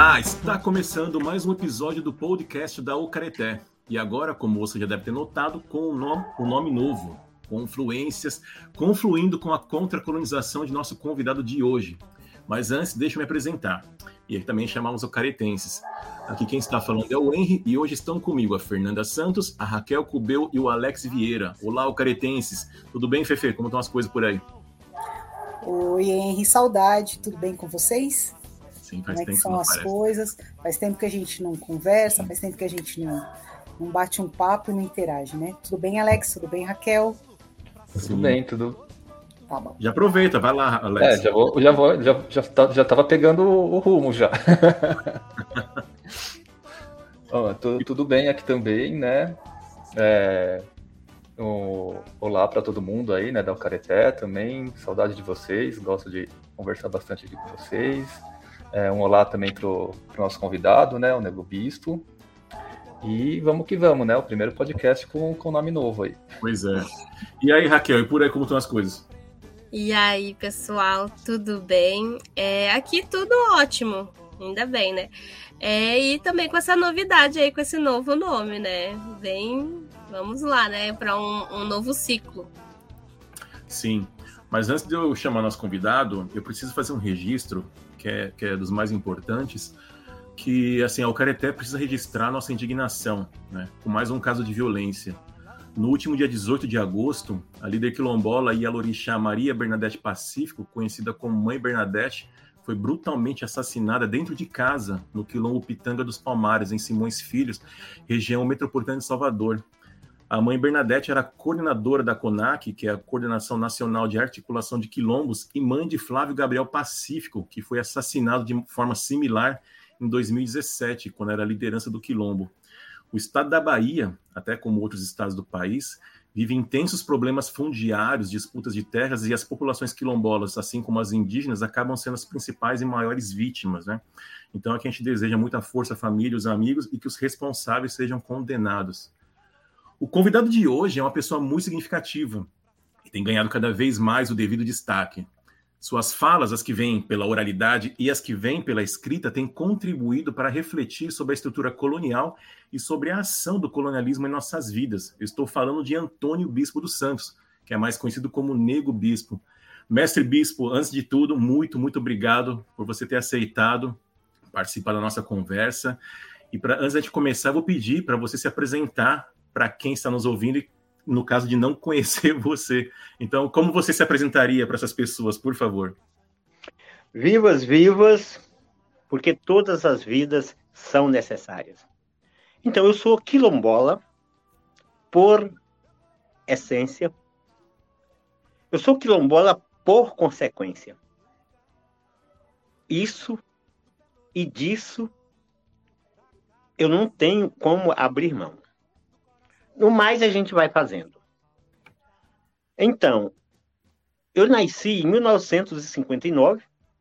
Olá, está começando mais um episódio do podcast da Ucareté. E agora, como você já deve ter notado, com um nome novo, Confluências, confluindo com a contracolonização de nosso convidado de hoje. Mas antes, deixa eu me apresentar. E também chamamos Ucaretenses. Aqui quem está falando é o Henry e hoje estão comigo a Fernanda Santos, a Raquel Cubeu e o Alex Vieira. Olá, Ucaretenses. Tudo bem, Fefe? Como estão as coisas por aí? Oi, Henry, saudade. Tudo bem com vocês? Sim, faz Como tempo é que são as coisas? Faz tempo que a gente não conversa, faz tempo que a gente não bate um papo e não interage, né? Tudo bem, Alex? Tudo bem, Raquel? Tudo bem, tudo. Tá bom. Já aproveita, vai lá, Alex. Já tava pegando o rumo já. Tudo bem aqui também, né? Olá para todo mundo aí, né, da Ucareté também, saudade de vocês, gosto de conversar bastante aqui com vocês. Um olá também pro nosso convidado, né, o Nego Bispo. E vamos que vamos, né, o primeiro podcast com nome novo aí. Pois é. E aí, Raquel, e por aí como estão as coisas? E aí, pessoal, tudo bem? Aqui tudo ótimo, ainda bem, né? E também com essa novidade aí, com esse novo nome, né? Vamos lá, né? Para um novo ciclo. Sim, mas antes de eu chamar nosso convidado, eu preciso fazer um registro, que é dos mais importantes, que assim, a Ucareté precisa registrar nossa indignação, né? Com mais um caso de violência. No último dia 18 de agosto, a líder quilombola Ialorixá Maria Bernadette Pacífico, conhecida como Mãe Bernadette, foi brutalmente assassinada dentro de casa, no quilombo Pitanga dos Palmares, em Simões Filhos, região metropolitana de Salvador. A Mãe Bernadette era coordenadora da CONAC, que é a Coordenação Nacional de Articulação de Quilombos, e mãe de Flávio Gabriel Pacífico, que foi assassinado de forma similar em 2017, quando era a liderança do quilombo. O estado da Bahia, até como outros estados do país, vive intensos problemas fundiários, disputas de terras, e as populações quilombolas, assim como as indígenas, acabam sendo as principais e maiores vítimas, né? Então aqui a gente deseja muita força à família, aos amigos, e que os responsáveis sejam condenados. O convidado de hoje é uma pessoa muito significativa e tem ganhado cada vez mais o devido destaque. Suas falas, as que vêm pela oralidade e as que vêm pela escrita, têm contribuído para refletir sobre a estrutura colonial e sobre a ação do colonialismo em nossas vidas. Eu estou falando de Antônio Bispo dos Santos, que é mais conhecido como Nego Bispo. Mestre Bispo, antes de tudo, muito, muito obrigado por você ter aceitado participar da nossa conversa. E antes de começar, eu vou pedir para você se apresentar para quem está nos ouvindo, no caso de não conhecer você. Então, como você se apresentaria para essas pessoas, por favor? Vivas, vivas, porque todas as vidas são necessárias. Então, eu sou quilombola por essência. Eu sou quilombola por consequência. Isso e disso eu não tenho como abrir mão. No mais, a gente vai fazendo. Então, eu nasci em 1959,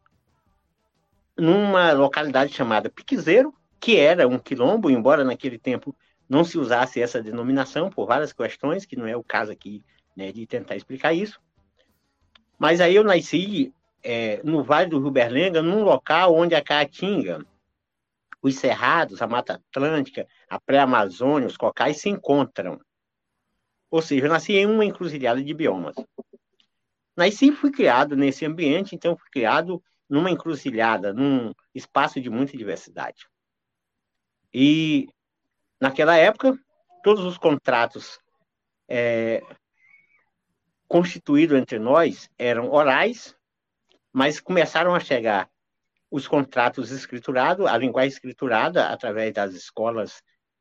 numa localidade chamada Piquezeiro, que era um quilombo, embora naquele tempo não se usasse essa denominação por várias questões, que não é o caso aqui, né, de tentar explicar isso. Mas aí eu nasci no Vale do Rio Berlenga, num local onde a Caatinga, os Cerrados, a Mata Atlântica, a Pré-Amazônia, os cocais se encontram. Ou seja, eu nasci em uma encruzilhada de biomas. Nasci e fui criado nesse ambiente, então fui criado numa encruzilhada, num espaço de muita diversidade. E, naquela época, todos os contratos constituídos entre nós eram orais, mas começaram a chegar os contratos escriturados, a linguagem escriturada, através das escolas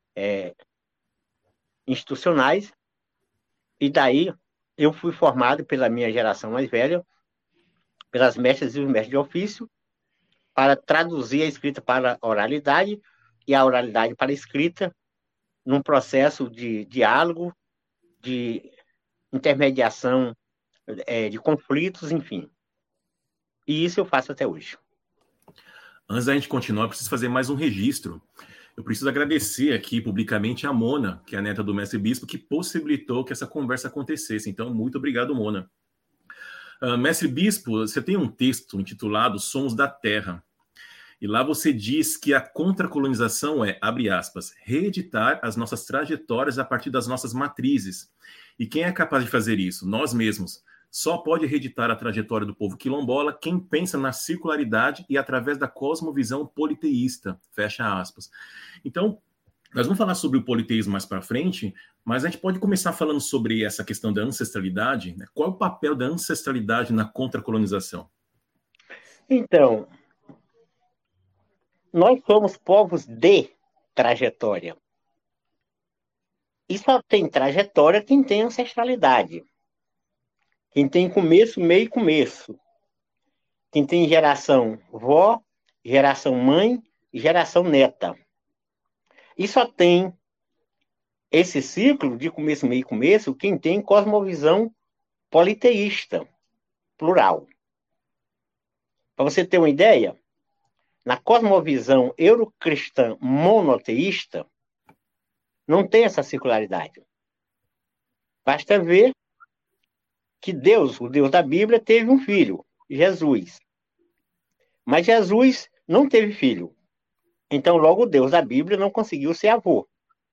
institucionais, e daí eu fui formado pela minha geração mais velha, pelas mestras e os mestres de ofício, para traduzir a escrita para a oralidade e a oralidade para a escrita, num processo de diálogo, de intermediação de conflitos, enfim. E isso eu faço até hoje. Antes da gente continuar, eu preciso fazer mais um registro. Eu preciso agradecer aqui publicamente a Mona, que é a neta do mestre Bispo, que possibilitou que essa conversa acontecesse. Então, muito obrigado, Mona. Mestre Bispo, você tem um texto intitulado Somos da Terra. E lá você diz que a contracolonização é, abre aspas, reeditar as nossas trajetórias a partir das nossas matrizes. E quem é capaz de fazer isso? Nós mesmos. Só pode reeditar a trajetória do povo quilombola quem pensa na circularidade e através da cosmovisão politeísta, fecha aspas. Então, nós vamos falar sobre o politeísmo mais para frente, mas a gente pode começar falando sobre essa questão da ancestralidade, né? Qual é o papel da ancestralidade na contracolonização? Então, nós somos povos de trajetória. E só tem trajetória quem tem ancestralidade. Quem tem começo, meio e começo. Quem tem geração vó, geração mãe e geração neta. E só tem esse ciclo de começo, meio e começo quem tem cosmovisão politeísta, plural. Para você ter uma ideia, na cosmovisão eurocristã monoteísta, não tem essa circularidade. Basta ver que Deus, o Deus da Bíblia, teve um filho, Jesus. Mas Jesus não teve filho. Então, logo, o Deus da Bíblia não conseguiu ser avô.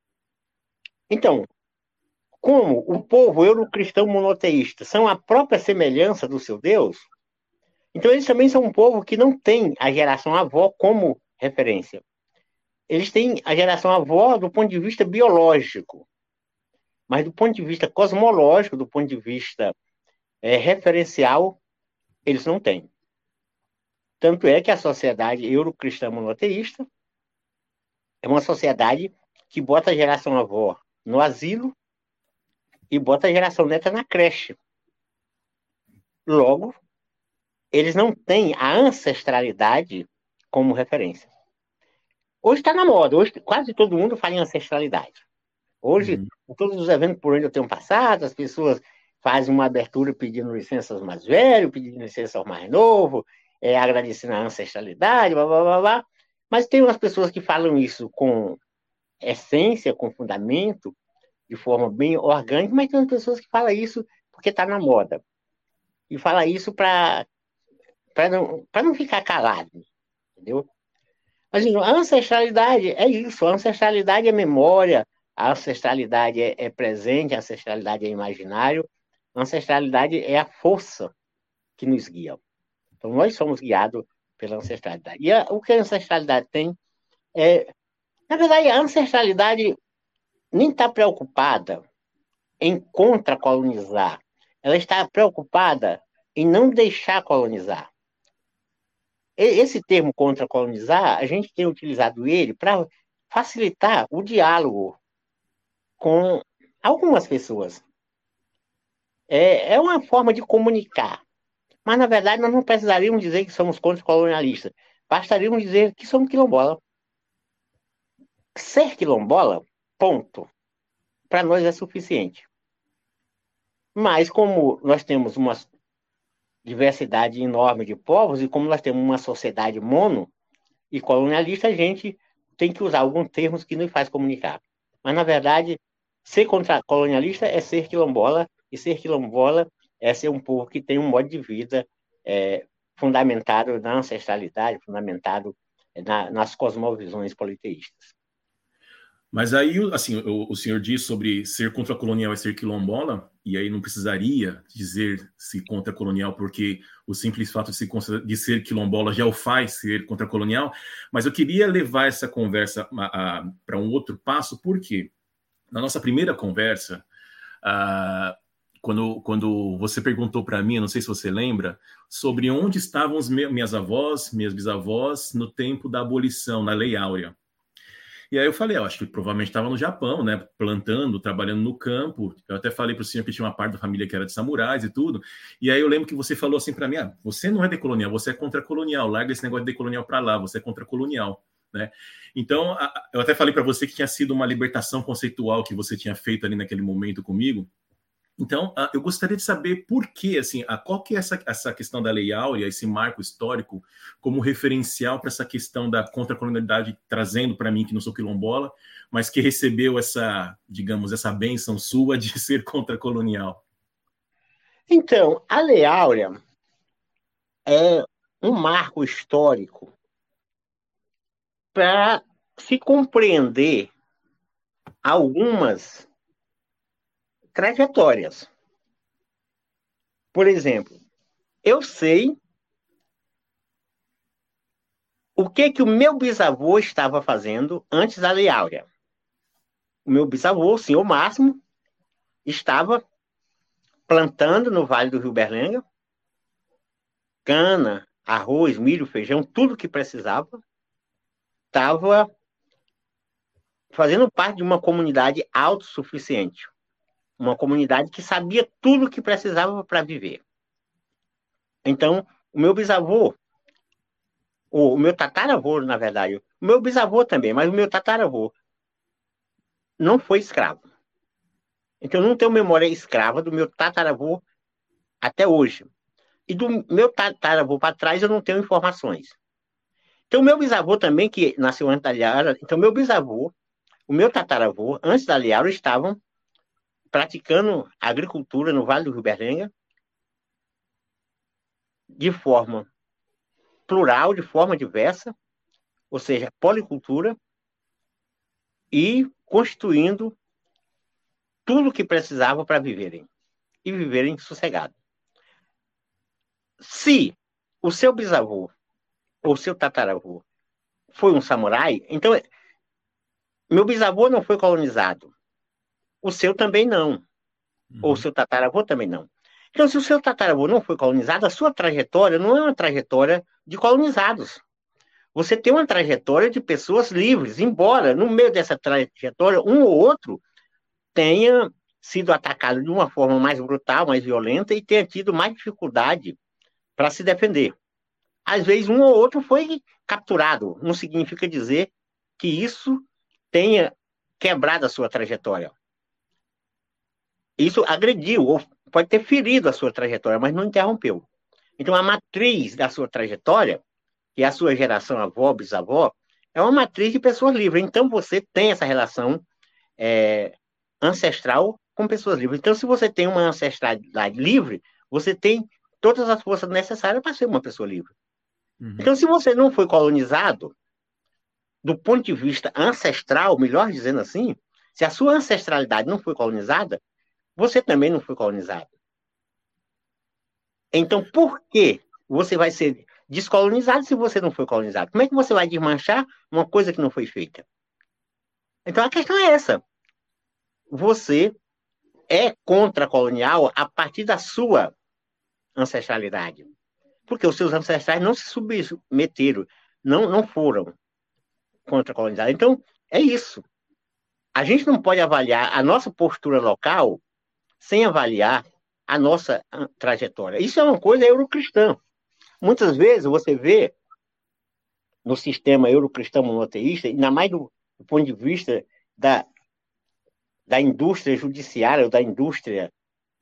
Então, como o povo eurocristão monoteísta são a própria semelhança do seu Deus, então eles também são um povo que não tem a geração avó como referência. Eles têm a geração avó do ponto de vista biológico, mas do ponto de vista cosmológico, do ponto de vista referencial, eles não têm. Tanto é que a sociedade eurocristã monoteísta é uma sociedade que bota a geração avó no asilo e bota a geração neta na creche. Logo, eles não têm a ancestralidade como referência. Hoje está na moda, hoje quase todo mundo fala em ancestralidade. Hoje, todos os eventos por onde eu tenho passado, as pessoas fazem uma abertura pedindo licença aos mais velhos, pedindo licença aos mais novos, agradecendo a ancestralidade, blá, blá, blá, blá. Mas tem umas pessoas que falam isso com essência, com fundamento, de forma bem orgânica, mas tem umas pessoas que falam isso porque está na moda. E fala isso para não ficar calado, entendeu? Mas a ancestralidade é isso, a ancestralidade é memória, a ancestralidade é presente, a ancestralidade é imaginário, a ancestralidade é a força que nos guia. Então, nós somos guiados pela ancestralidade. E o que a ancestralidade tem na verdade, a ancestralidade nem está preocupada em contra-colonizar. Ela está preocupada em não deixar colonizar. Esse termo contra-colonizar, a gente tem utilizado ele para facilitar o diálogo com algumas pessoas. É uma forma de comunicar. Mas, na verdade, nós não precisaríamos dizer que somos contra-colonialistas. Bastaríamos dizer que somos quilombola. Ser quilombola, ponto. Para nós é suficiente. Mas, como nós temos uma diversidade enorme de povos e como nós temos uma sociedade mono e colonialista, a gente tem que usar alguns termos que nos faz comunicar. Mas, na verdade, ser contra-colonialista é ser quilombola, e ser quilombola é ser um povo que tem um modo de vida fundamentado na ancestralidade, fundamentado nas cosmovisões politeístas. Mas aí, assim, o senhor diz sobre ser contracolonial é ser quilombola, e aí não precisaria dizer se contracolonial, porque o simples fato de ser quilombola já o faz ser contracolonial, mas eu queria levar essa conversa para um outro passo, porque na nossa primeira conversa, quando você perguntou para mim, não sei se você lembra, sobre onde estavam minhas avós, minhas bisavós, no tempo da abolição, na Lei Áurea. E aí eu falei, eu acho que provavelmente estava no Japão, né, plantando, trabalhando no campo. Eu até falei para o senhor que tinha uma parte da família que era de samurais e tudo. E aí eu lembro que você falou assim para mim, você não é decolonial, você é contracolonial, larga esse negócio de decolonial para lá, você é contracolonial, né? Então, eu até falei para você que tinha sido uma libertação conceitual que você tinha feito ali naquele momento comigo. Então, eu gostaria de saber por que, assim, qual que é essa questão da Lei Áurea, esse marco histórico, como referencial para essa questão da contracolonialidade, trazendo para mim, que não sou quilombola, mas que recebeu essa, digamos, essa bênção sua de ser contracolonial. Então, a Lei Áurea é um marco histórico para se compreender algumas trajetórias. Por exemplo, eu sei o que o meu bisavô estava fazendo antes da Lei Áurea. O meu bisavô, o senhor Máximo, estava plantando no Vale do Rio Berlenga cana, arroz, milho, feijão, tudo que precisava. Estava fazendo parte de uma comunidade autossuficiente. Uma comunidade que sabia tudo o que precisava para viver. Então, o meu bisavô, o meu tataravô, na verdade, o meu bisavô também, mas o meu tataravô não foi escravo. Então, eu não tenho memória escrava do meu tataravô até hoje. E do meu tataravô para trás, eu não tenho informações. Então, o meu bisavô também, que nasceu antes da Lei Áurea, então, meu bisavô, o meu tataravô, antes da Lei Áurea, estavam praticando agricultura no Vale do Rio Berlenga de forma plural, de forma diversa, ou seja, policultura, e constituindo tudo o que precisavam para viverem, e viverem sossegado. Se o seu bisavô ou seu tataravô foi um samurai, então meu bisavô não foi colonizado, o seu também não, ou o seu tataravô também não. Então, se o seu tataravô não foi colonizado, a sua trajetória não é uma trajetória de colonizados. Você tem uma trajetória de pessoas livres, embora no meio dessa trajetória um ou outro tenha sido atacado de uma forma mais brutal, mais violenta e tenha tido mais dificuldade para se defender. Às vezes um ou outro foi capturado, não significa dizer que isso tenha quebrado a sua trajetória. Isso agrediu, ou pode ter ferido a sua trajetória, mas não interrompeu. Então, a matriz da sua trajetória, que é a sua geração avó, bisavó, é uma matriz de pessoas livres. Então, você tem essa relação ancestral com pessoas livres. Então, se você tem uma ancestralidade livre, você tem todas as forças necessárias para ser uma pessoa livre. Então, se você não foi colonizado, do ponto de vista ancestral, melhor dizendo assim, se a sua ancestralidade não foi colonizada, você também não foi colonizado. Então, por que você vai ser descolonizado se você não foi colonizado? Como é que você vai desmanchar uma coisa que não foi feita? Então, a questão é essa. Você é contra-colonial a partir da sua ancestralidade. Porque os seus ancestrais não se submeteram, não foram contra-colonizados. Então, é isso. A gente não pode avaliar a nossa postura local sem avaliar a nossa trajetória. Isso é uma coisa eurocristã. Muitas vezes você vê no sistema eurocristão monoteísta, ainda mais do ponto de vista da indústria judiciária, ou da indústria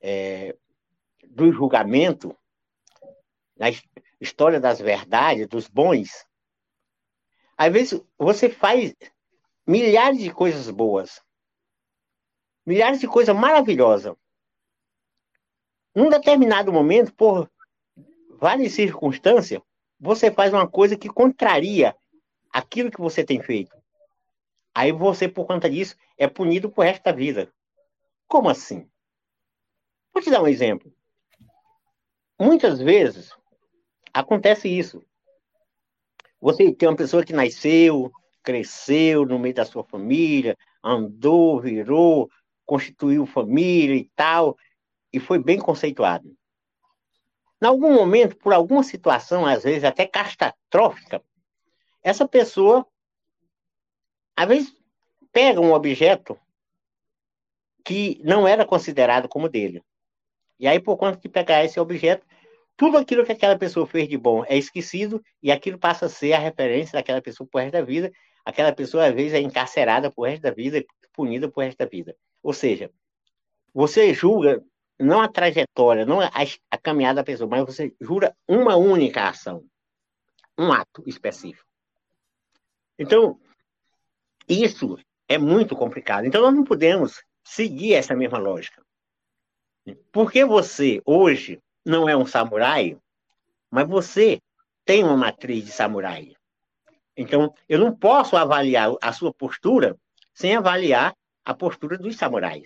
do julgamento, da história das verdades, dos bons. Às vezes você faz milhares de coisas boas, milhares de coisas maravilhosas. Num determinado momento, por várias circunstâncias, você faz uma coisa que contraria aquilo que você tem feito. Aí você, por conta disso, é punido pro resto da vida. Como assim? Vou te dar um exemplo. Muitas vezes acontece isso. Você tem uma pessoa que nasceu, cresceu no meio da sua família, andou, virou, constituiu família e tal, e foi bem conceituado. Em algum momento, por alguma situação, às vezes até catastrófica, essa pessoa, às vezes, pega um objeto que não era considerado como dele. E aí, por conta de pegar esse objeto, tudo aquilo que aquela pessoa fez de bom é esquecido e aquilo passa a ser a referência daquela pessoa pro resto da vida. Aquela pessoa, às vezes, é encarcerada pro resto da vida, punida pro resto da vida. Ou seja, você julga não a trajetória, não a caminhada da pessoa, mas você jura uma única ação, um ato específico. Então, isso é muito complicado. Então, nós não podemos seguir essa mesma lógica. Porque você, hoje, não é um samurai, mas você tem uma matriz de samurai. Então, eu não posso avaliar a sua postura sem avaliar a postura dos samurais.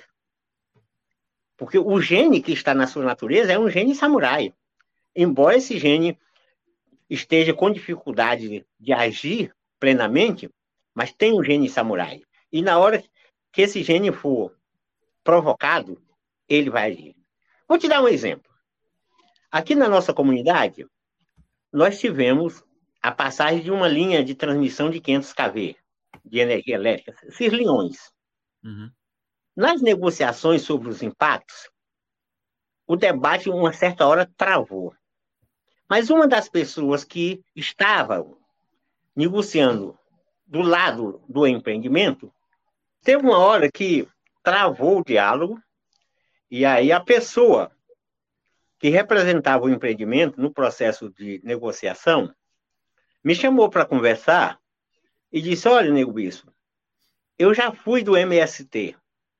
Porque o gene que está na sua natureza é um gene samurai. Embora esse gene esteja com dificuldade de agir plenamente, mas tem um gene samurai. E na hora que esse gene for provocado, ele vai agir. Vou te dar um exemplo. Aqui na nossa comunidade, nós tivemos a passagem de uma linha de transmissão de 500 kV de energia elétrica, esses leões. Uhum. Nas negociações sobre os impactos, o debate, uma certa hora, travou. Mas uma das pessoas que estava negociando do lado do empreendimento, teve uma hora que travou o diálogo, e aí a pessoa que representava o empreendimento no processo de negociação me chamou para conversar e disse: olha, nego bispo, eu já fui do MST.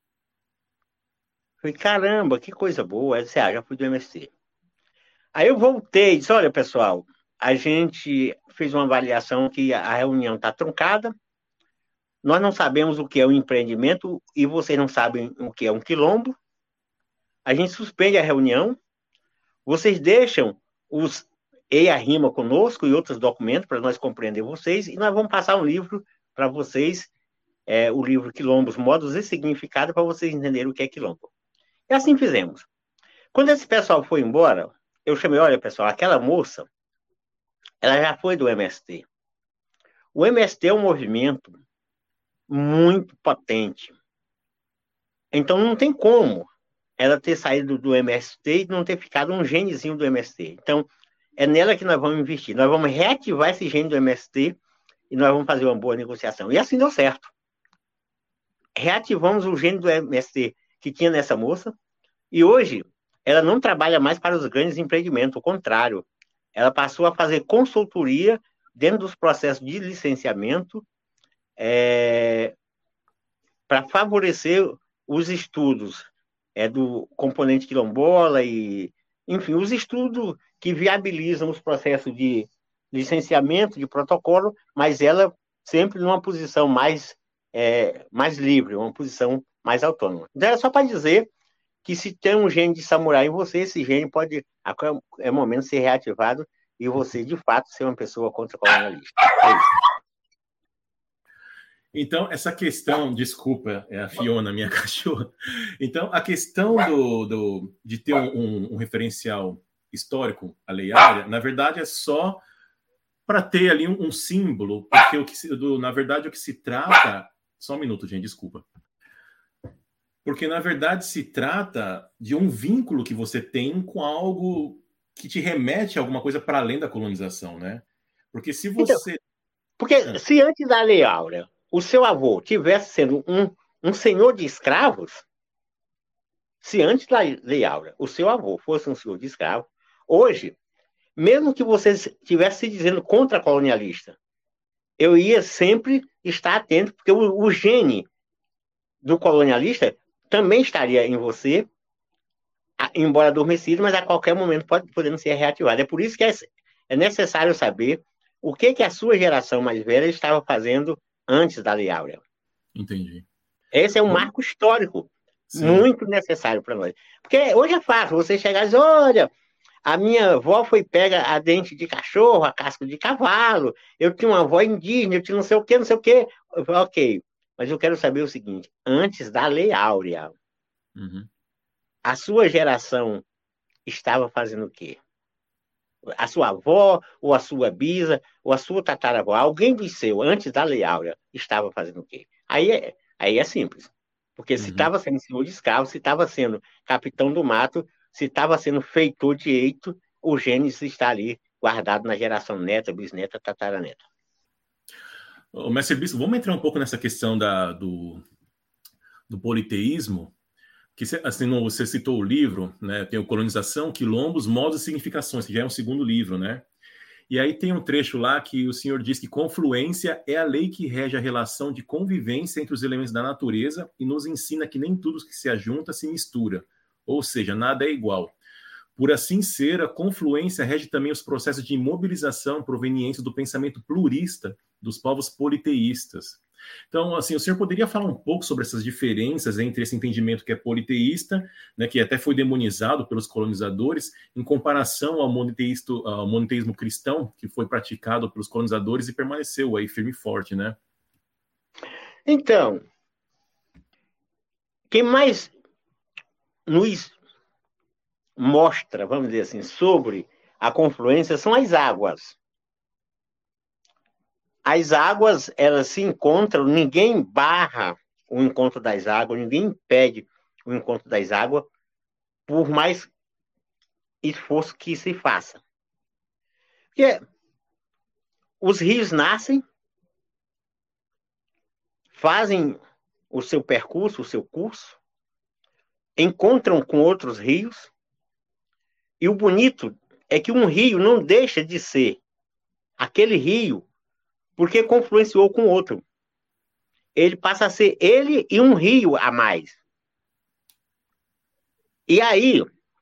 Falei, caramba, que coisa boa. Eu disse, já fui do MST. Aí eu voltei e disse, olha, pessoal, a gente fez uma avaliação que a reunião está truncada, nós não sabemos o que é um empreendimento e vocês não sabem o que é um quilombo. A gente suspende a reunião, vocês deixam os EIA-RIMA conosco e outros documentos para nós compreender vocês, e nós vamos passar um livro para vocês, o livro Quilombos, Modos e Significado, para vocês entenderem o que é quilombo. E assim fizemos. Quando esse pessoal foi embora, eu chamei, olha, pessoal, aquela moça, ela já foi do MST. O MST é um movimento muito potente. Então não tem como ela ter saído do MST e não ter ficado um genezinho do MST. Então, é nela que nós vamos investir. Nós vamos reativar esse gene do MST e nós vamos fazer uma boa negociação. E assim deu certo. Reativamos o gene do MST que tinha nessa moça, e hoje ela não trabalha mais para os grandes empreendimentos, ao contrário, ela passou a fazer consultoria dentro dos processos de licenciamento para favorecer os estudos do componente quilombola e, enfim, os estudos que viabilizam os processos de licenciamento, de protocolo, mas ela sempre numa posição mais livre, uma posição mais autônoma. Então, é só para dizer que se tem um gene de samurai em você, esse gene pode, é momento de ser reativado e você, de fato, ser uma pessoa contra-colonialista. É isso. Então, essa questão, desculpa, é a Fiona, minha cachorra. Então, a questão de ter um referencial histórico, a Lei Áurea, na verdade, é só para ter ali um símbolo, porque na verdade, o que se trata... Só um minuto, gente, desculpa. Porque, na verdade, se trata de um vínculo que você tem com algo que te remete a alguma coisa para além da colonização, né? Porque se você... Porque se antes da Lei Áurea o seu avô tivesse sendo um senhor de escravos, se antes da Lei Áurea o seu avô fosse um senhor de escravos, hoje, mesmo que você estivesse se dizendo contra-colonialista, eu ia sempre estar atento, porque o gene do colonialista também estaria em você, embora adormecido, mas a qualquer momento podendo ser reativado. É por isso que é necessário saber o que a sua geração mais velha estava fazendo antes da Lei Áurea. Entendi. Esse é um marco histórico muito necessário para nós. Porque hoje é fácil você chegar e dizer, olha, a minha avó foi pega a dente de cachorro, a casco de cavalo, eu tinha uma avó indígena, eu tinha não sei o quê. Eu falei, ok, mas eu quero saber o seguinte, antes da Lei Áurea, a sua geração estava fazendo o quê? A sua avó, ou a sua bisa, ou a sua tataravó, alguém do seu, antes da Lei Áurea, estava fazendo o quê? Aí é simples. Porque se estava sendo senhor de escravo, se estava sendo capitão do mato, se estava sendo feitor de eito, o Gênesis está ali guardado na geração neta, bisneta, tataraneta. Mestre Bispo, vamos entrar um pouco nessa questão do politeísmo, que assim, você citou o livro, né? Tem o Colonização, Quilombos, Modos e Significações, que já é um segundo livro, né? E aí tem um trecho lá que o senhor diz que confluência é a lei que rege a relação de convivência entre os elementos da natureza e nos ensina que nem tudo que se ajunta se mistura, ou seja, nada é igual. Por assim ser, a confluência rege também os processos de imobilização provenientes do pensamento plurista dos povos politeístas. Então, assim, o senhor poderia falar um pouco sobre essas diferenças entre esse entendimento que é politeísta, né, que até foi demonizado pelos colonizadores, em comparação ao monoteísmo cristão, que foi praticado pelos colonizadores e permaneceu aí firme e forte, né? Então, quem mais nos mostra, vamos dizer assim, sobre a confluência são as águas. As águas, elas se encontram, ninguém barra o encontro das águas, ninguém impede o encontro das águas, por mais esforço que se faça. Porque os rios nascem, fazem o seu percurso, o seu curso, encontram com outros rios, e o bonito é que um rio não deixa de ser aquele rio porque confluenciou com outro. Ele passa a ser ele e um rio a mais. E aí,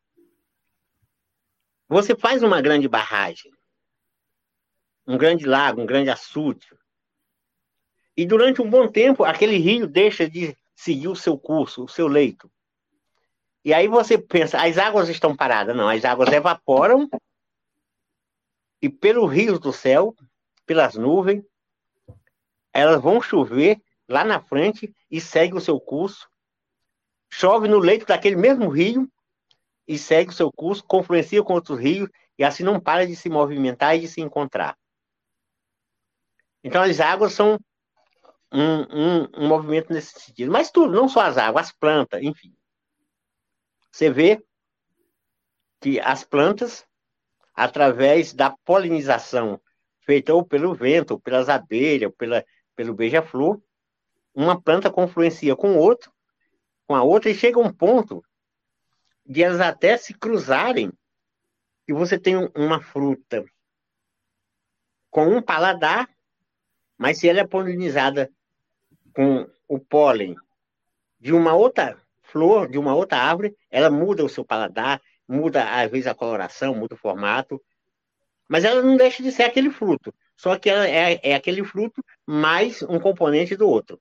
você faz uma grande barragem, um grande lago, um grande açude, e durante um bom tempo, aquele rio deixa de seguir o seu curso, o seu leito. E aí você pensa, as águas estão paradas. Não, as águas evaporam e pelos rios do céu, pelas nuvens, elas vão chover lá na frente e segue o seu curso. Chove no leito daquele mesmo rio e segue o seu curso, confluencia com outros rios e assim não para de se movimentar e de se encontrar. Então as águas são um movimento nesse sentido. Mas tudo, não só as águas, as plantas, enfim. Você vê que as plantas, através da polinização feita ou pelo vento, ou pelas abelhas, ou pelo beija-flor, uma planta confluencia com a outra, e chega um ponto de elas até se cruzarem, e você tem uma fruta com um paladar, mas se ela é polinizada com o pólen de uma outra flor, de uma outra árvore, ela muda o seu paladar, muda às vezes a coloração, muda o formato, mas ela não deixa de ser aquele fruto, só que ela é aquele fruto mais um componente do outro.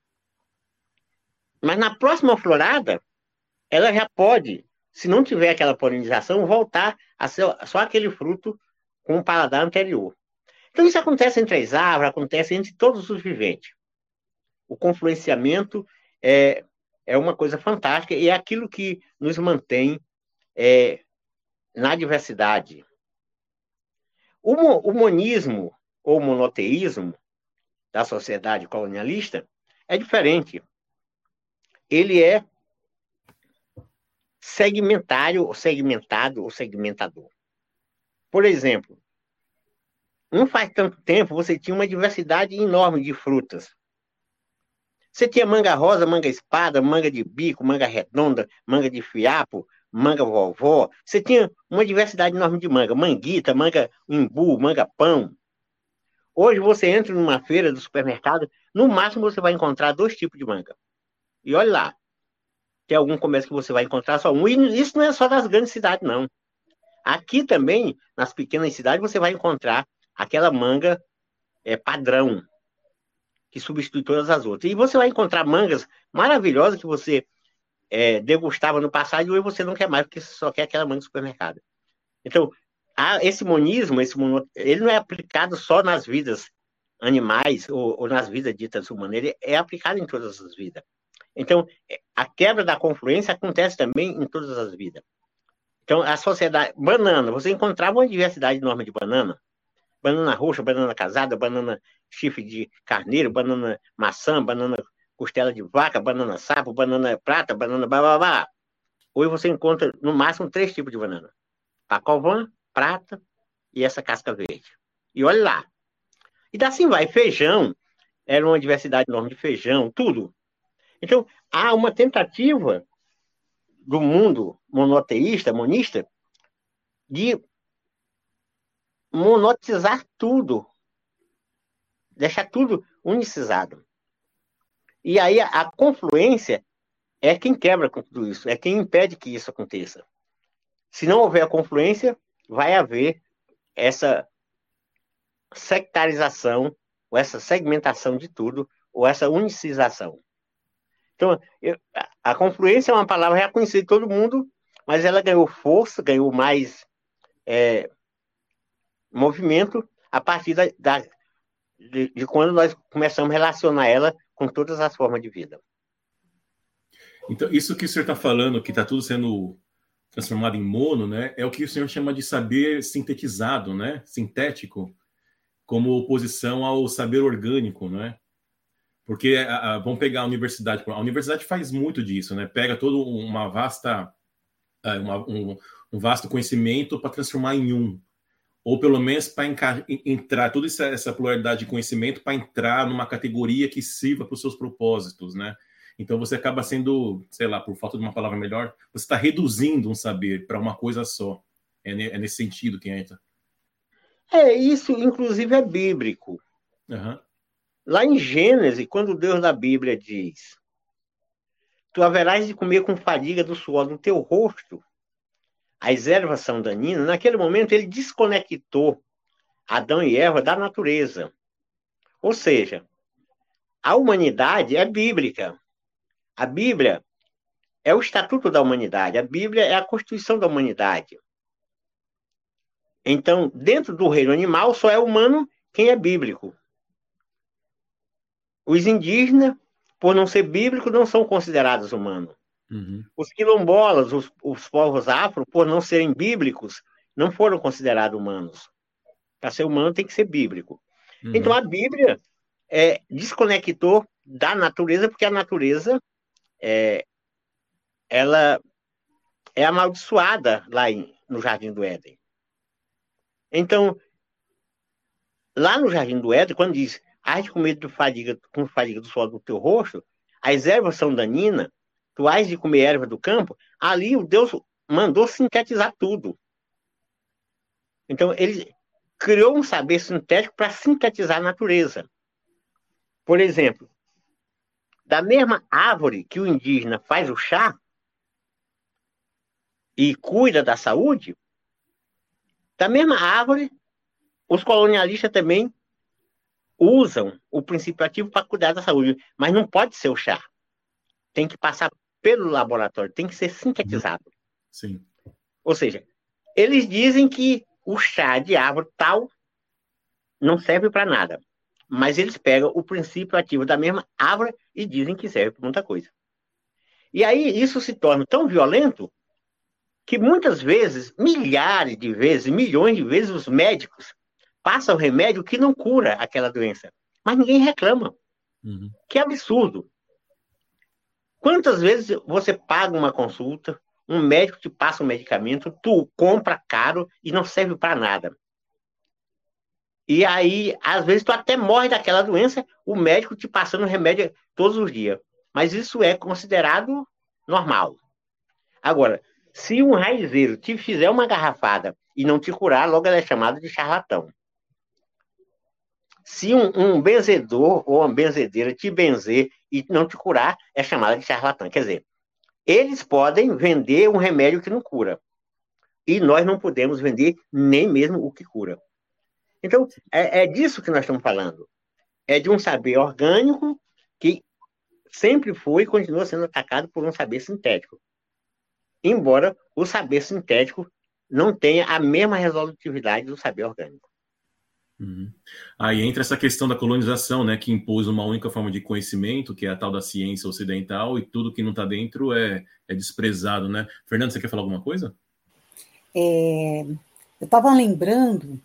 Mas na próxima florada, ela já pode, se não tiver aquela polinização, voltar a ser só aquele fruto com o paladar anterior. Então isso acontece entre as árvores, acontece entre todos os viventes. O confluenciamento é uma coisa fantástica e é aquilo que nos mantém na diversidade. O monismo ou monoteísmo da sociedade colonialista é diferente. Ele é segmentário, ou segmentado, ou segmentador. Por exemplo, não faz tanto tempo você tinha uma diversidade enorme de frutas. Você tinha manga rosa, manga espada, manga de bico, manga redonda, manga de fiapo, manga vovó. Você tinha uma diversidade enorme de manga. Manguita, manga imbu, manga pão. Hoje você entra numa feira do supermercado, no máximo você vai encontrar 2 tipos de manga. E olha lá, tem algum comércio que você vai encontrar só um. E isso não é só das grandes cidades, não. Aqui também, nas pequenas cidades, você vai encontrar aquela manga padrão, que substitui todas as outras. E você vai encontrar mangas maravilhosas que você degustava no passado e hoje você não quer mais, porque você só quer aquela manga do supermercado. Então, esse monismo, ele não é aplicado só nas vidas animais ou nas vidas ditas humanas, ele é aplicado em todas as vidas. Então, a quebra da confluência acontece também em todas as vidas. Então, a sociedade... Banana, você encontrava uma diversidade enorme de banana. Banana roxa, banana casada, banana chifre de carneiro, banana maçã, banana costela de vaca, banana sapo, banana prata, banana bababá. Hoje você encontra, no máximo, 3 tipos de banana. Pacovan, prata e essa casca verde. E olha lá. E assim vai. Feijão, era uma diversidade enorme de feijão, tudo. Então, há uma tentativa do mundo monoteísta, monista, de monotizar tudo, deixar tudo unicizado. E aí a confluência é quem quebra com tudo isso, é quem impede que isso aconteça. Se não houver a confluência, vai haver essa sectarização ou essa segmentação de tudo, ou essa unicização. Então, a confluência é uma palavra já conhecida de todo mundo, mas ela ganhou força, ganhou mais movimento a partir de quando nós começamos a relacionar ela com todas as formas de vida. Então, isso que o senhor está falando, que está tudo sendo transformado em mono, né, é o que o senhor chama de saber sintetizado, né, sintético, como oposição ao saber orgânico, né? Porque vamos pegar a universidade faz muito disso, né? Pega todo uma vasta um vasto conhecimento para transformar em um, ou pelo menos para entrar toda essa pluralidade de conhecimento para entrar numa categoria que sirva para os seus propósitos, né? Então você acaba sendo, sei lá, por falta de uma palavra melhor, você está reduzindo um saber para uma coisa só. É nesse sentido que entra. Isso, inclusive, é bíblico. Uhum. Lá em Gênesis, quando Deus da Bíblia diz: tu haverás de comer com fadiga do suor do teu rosto, as ervas são daninas, naquele momento ele desconectou Adão e Eva da natureza. Ou seja, a humanidade é bíblica. A Bíblia é o estatuto da humanidade. A Bíblia é a constituição da humanidade. Então, dentro do reino animal, só é humano quem é bíblico. Os indígenas, por não ser bíblicos, não são considerados humanos. Uhum. Os quilombolas, os povos afro, por não serem bíblicos, não foram considerados humanos. Para ser humano tem que ser bíblico. Uhum. Então, a Bíblia desconectou da natureza, porque a natureza ela é amaldiçoada lá no Jardim do Éden. Então, lá no Jardim do Éden, quando diz: hás de comer com fadiga do suor do teu rosto, as ervas são daninas, tu hás de comer erva do campo, ali o Deus mandou sintetizar tudo. Então, ele criou um saber sintético para sintetizar a natureza. Por exemplo, da mesma árvore que o indígena faz o chá e cuida da saúde, da mesma árvore, os colonialistas também usam o princípio ativo para cuidar da saúde, mas não pode ser o chá. Tem que passar pelo laboratório, tem que ser sintetizado. Sim. Ou seja, eles dizem que o chá de árvore tal não serve para nada, mas eles pegam o princípio ativo da mesma árvore e dizem que serve para muita coisa. E aí isso se torna tão violento que muitas vezes, milhares de vezes, milhões de vezes, os médicos passam remédio que não cura aquela doença, mas ninguém reclama. Uhum. Que absurdo! Quantas vezes você paga uma consulta, um médico te passa um medicamento, tu compra caro e não serve para nada. E aí, às vezes, tu até morre daquela doença, o médico te passando remédio todos os dias. Mas isso é considerado normal. Agora, se um raizeiro te fizer uma garrafada e não te curar, logo ele é chamado de charlatão. Se um benzedor ou uma benzedeira te benzer e não te curar, é chamado de charlatão. Quer dizer, eles podem vender um remédio que não cura. E nós não podemos vender nem mesmo o que cura. Então, é disso que nós estamos falando. É de um saber orgânico que sempre foi e continua sendo atacado por um saber sintético. Embora o saber sintético não tenha a mesma resolutividade do saber orgânico. Uhum. Aí entra essa questão da colonização, né, que impôs uma única forma de conhecimento, que é a tal da ciência ocidental, e tudo que não está dentro é desprezado, né? Fernando, você quer falar alguma coisa? Eu estava lembrando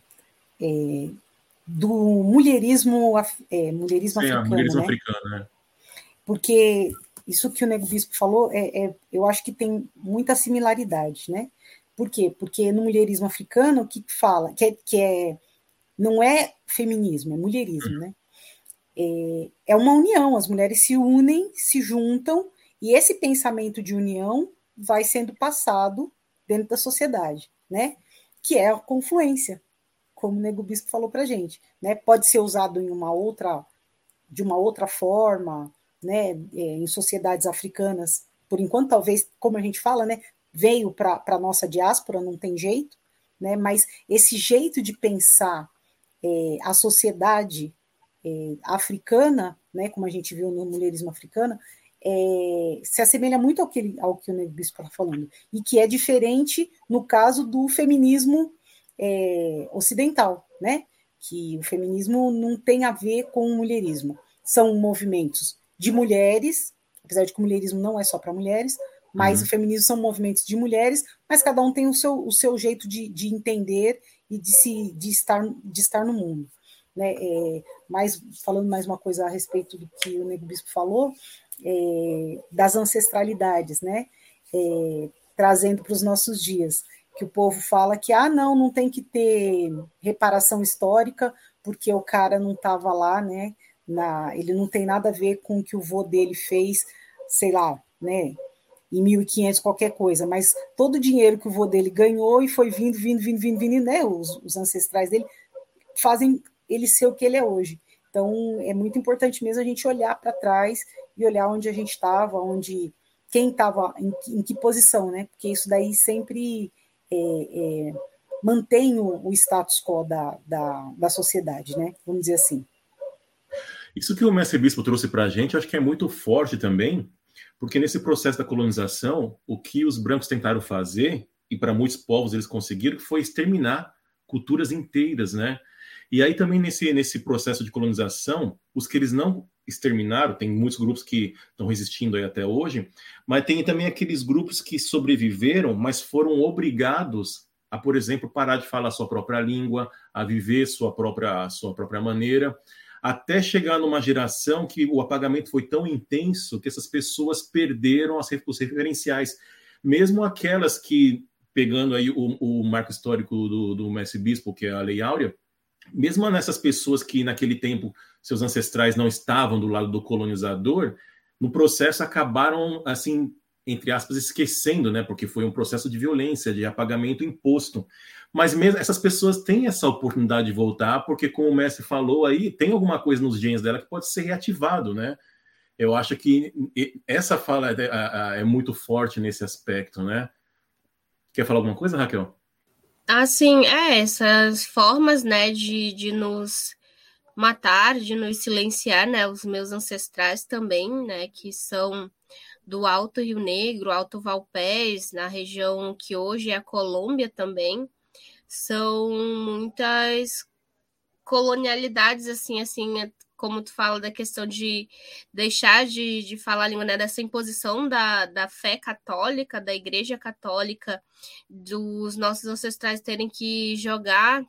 do mulherismo africano, mulherismo né? africano, né? Porque isso que o Nego Bispo falou, eu acho que tem muita similaridade, né? Por quê? Porque no mulherismo africano, o que fala? Não é feminismo, é mulherismo, né? É uma união, as mulheres se unem, se juntam, e esse pensamento de união vai sendo passado dentro da sociedade, né? Que é a confluência, como o Nego Bispo falou pra gente, né? Pode ser usado de uma outra forma, né? Em sociedades africanas, por enquanto, talvez, como a gente fala, né? Veio para a nossa diáspora, não tem jeito, né? Mas esse jeito de pensar a sociedade africana, né, como a gente viu no mulherismo africano, se assemelha muito ao que o Negro Bispo está falando, e que é diferente no caso do feminismo ocidental, né, que o feminismo não tem a ver com o mulherismo. São movimentos de mulheres, apesar de que o mulherismo não é só para mulheres, mas o feminismo são movimentos de mulheres, mas cada um tem o seu jeito de entender e de estar no mundo. Né? Mas falando mais uma coisa a respeito do que o Negro Bispo falou, das ancestralidades, né? Trazendo para os nossos dias, que o povo fala que não tem que ter reparação histórica, porque o cara não estava lá, né? Ele não tem nada a ver com o que o vô dele fez, sei lá, né? Em 1500 qualquer coisa, mas todo o dinheiro que o vô dele ganhou e foi vindo, né? Os ancestrais dele fazem ele ser o que ele é hoje. Então, é muito importante mesmo a gente olhar para trás e olhar onde a gente estava, quem estava em que posição, né? Porque isso daí sempre mantém o status quo da sociedade, né? Vamos dizer assim. Isso que o mestre Bispo trouxe para a gente, acho que é muito forte também, porque nesse processo da colonização, o que os brancos tentaram fazer, e para muitos povos eles conseguiram, foi exterminar culturas inteiras, né? E aí também nesse processo de colonização, os que eles não exterminaram, tem muitos grupos que estão resistindo aí até hoje, mas tem também aqueles grupos que sobreviveram, mas foram obrigados a, por exemplo, parar de falar sua própria língua, a viver sua própria maneira, até chegar numa geração que o apagamento foi tão intenso que essas pessoas perderam os referenciais. Mesmo aquelas que, pegando aí o marco histórico do mestre Bispo, que é a Lei Áurea, mesmo nessas pessoas que naquele tempo seus ancestrais não estavam do lado do colonizador, no processo acabaram, assim, entre aspas, esquecendo, né? Porque foi um processo de violência, de apagamento imposto. Mas mesmo essas pessoas têm essa oportunidade de voltar, porque, como o mestre falou aí, tem alguma coisa nos genes dela que pode ser reativado, né? Eu acho que essa fala é muito forte nesse aspecto, né? Quer falar alguma coisa, Raquel? Assim, essas formas, né, de nos matar, de nos silenciar, né, os meus ancestrais também, né, que são do Alto Rio Negro, Alto Valpés, na região que hoje é a Colômbia também, são muitas colonialidades, assim, como tu fala da questão de deixar de falar a língua, né, dessa imposição da fé católica, da Igreja Católica, dos nossos ancestrais terem que jogar